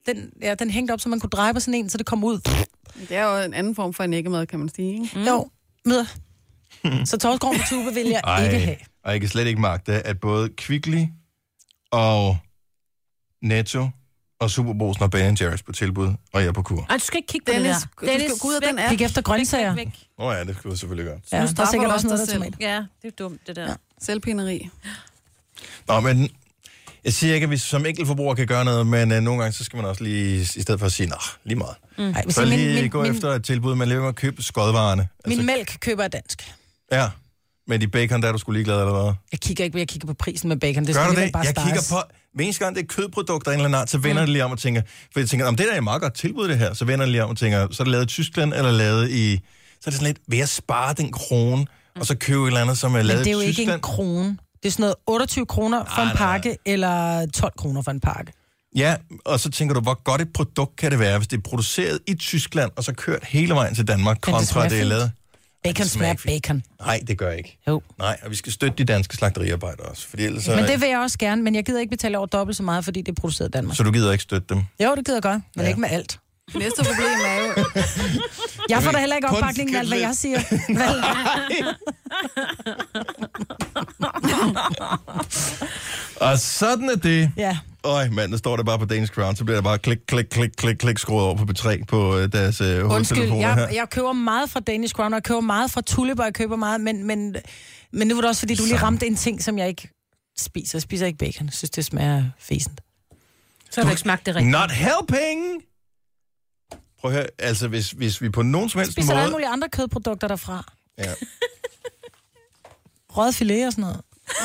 den, ja, den hængte op, så man kunne dreje på sådan en, så det kom ud. Det er jo en anden form for en æggemad, kan man sige, ikke? Mm. Jo, med. Så torsgrøn på tube vil jeg Ej, ikke have. Og jeg kan slet ikke magte, at både Kvickly og Netto og Superbrugsen og Ben and Jerry's på tilbud, og jeg er på kur. Ej, du skal ikke kigge på Dennis, det der. du skal gå ud af den app. Kig efter grøntsager. Væk, væk, væk. Åh oh, ja, det skulle jeg selvfølgelig gøre. Ja, der er sikkert også noget, der tomat. Ja, det er dumt, det der. Ja. Selvpineri. Nå, men jeg siger ikke, at vi som enkeltforbruger kan gøre noget, men uh, nogle gange, så skal man også lige, i stedet for at sige, nå, lige meget. Mm. Ej, så lige min, min, gå min, efter et tilbud, man lever med at købe skodvarerne. Min altså, mælk køber jeg dansk. Ja, men i bacon, der er du sgu ligeglad, eller hvad? Jeg kigger ikke, jeg kigger på prisen med bacon. Det gør du det? Bare jeg stars. kigger på, hver eneste gang det er kødprodukter af en eller anden art, så vender mm. det lige om og tænker, for jeg tænker, om det der er et meget godt tilbud, det her, så vender det lige om og tænker, så er det lavet i Tyskland, eller lavet i, så er det sådan lidt, vil jeg spare den krone, og så købe et eller andet, som er lavet i Tyskland? Men det er jo ikke en krone. Det er sådan noget otteogtyve kroner for en pakke, eller tolv kroner for en pakke. Ja, og så tænker du, hvor godt et produkt kan det være, hvis det er produceret i Tyskland, og så kørt hele vejen til Danmark, kontra det, det er lavet. Bacon smager bacon. Nej, det gør jeg ikke. Jo. Nej, og vi skal støtte de danske slagteriarbejdere også. Fordi ellers så... Men det vil jeg også gerne, men jeg gider ikke betale over dobbelt så meget, fordi det er produceret i Danmark. Så du gider ikke støtte dem? Jo, det gider jeg godt, men ja. Ikke med alt. Næste problem er jo... Jeg får da heller ikke opbakning med alt, hvad jeg siger. Og sådan er det. Ja. Øj, mand, der står der bare på Danish Crown, så bliver der bare klik, klik, klik, klik, klik, skruet over på B tre på uh, deres uh, hovedtelefoner Undskyld, her. jeg, jeg køber meget fra Danish Crown, og jeg køber meget fra Tulip, og jeg køber meget, men, men, men nu var det også, fordi du lige ramte en ting, som jeg ikke spiser. Jeg spiser ikke bacon. Jeg synes, det smager fæsent. Så har du ikke smagt det rigtigt. Not helping! Prøv at høre, altså hvis, hvis vi på nogen som helst spiser måde... alle mulige andre kødprodukter derfra. Ja. Røget filet og sådan noget.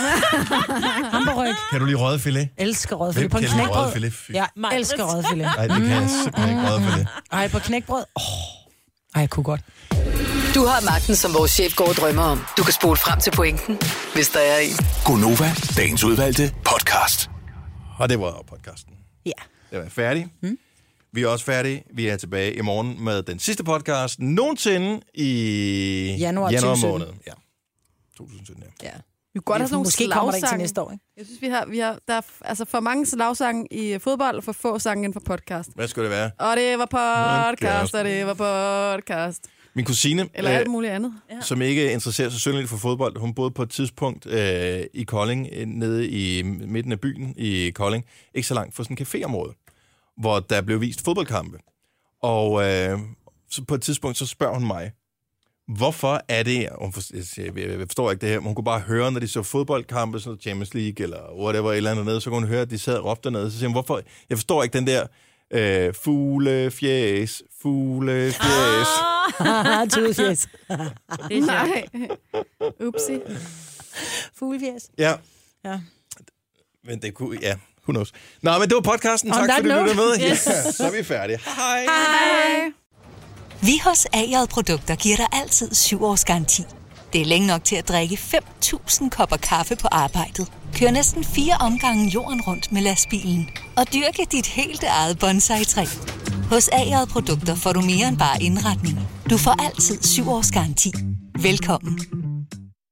Hamburg. Kan du lide røget filet? Elsker røget filet. På en knækbrød. Jeg elsker røget filet. Nej, det kan jeg simpelthen ikke røget filet. Ej, på knækbrød. Åh, ej, jeg kunne godt. Du har magten, som vores chef går og drømmer om. Du kan spole frem til pointen, hvis der er en. Gonova, dagens udvalgte podcast. Og det var podcasten. Ja. Det var færdig. Hmm? Vi er også færdige. Vi er tilbage i morgen med den sidste podcast nogensinde i januar, januar måned. Ja. to tusind sytten, ja. Ja. Vi kunne godt have sådan nogle måske kommer det ikke til næste år, ikke? Jeg synes, vi har, vi har der er altså for mange slagsange i fodbold, og for få sange inden for podcast. Hvad skulle det være? Og det var podcast, og det var podcast. Min kusine, eller alt muligt andet, ja. Som ikke interesserer sig synderligt for fodbold, hun boede på et tidspunkt øh, i Kolding, nede i midten af byen i Kolding, ikke så langt fra sådan en caféområde, hvor der blev vist fodboldkampe. Og øh, så på et tidspunkt, så spørger hun mig, hvorfor er det, hun forstår, jeg forstår ikke det her, men hun kunne bare høre, når de så fodboldkampe, sådan Champions League eller whatever, et eller andet nede, så kunne hun høre, at de sad og råbte dernede. Så siger hun, hvorfor, jeg forstår ikke den der øh, fuglefjæs, fuglefjæs. Ah, tudefjæs. Nej. Upsi. Fuglefjæs. Ja. Ja. Men det kunne, ja, who knows. Nå, men det var podcasten. On tak fordi du lyttede med. Yes. Ja, så er vi færdige. Hej. Hej. Vi hos A J Produkter giver dig altid syv års garanti. Det er længe nok til at drikke fem tusind kopper kaffe på arbejdet. Kør næsten fire omgange jorden rundt med lastbilen. Og dyrke dit helt eget bonsai-træ. Hos A J Produkter får du mere end bare indretning. Du får altid syv års garanti. Velkommen.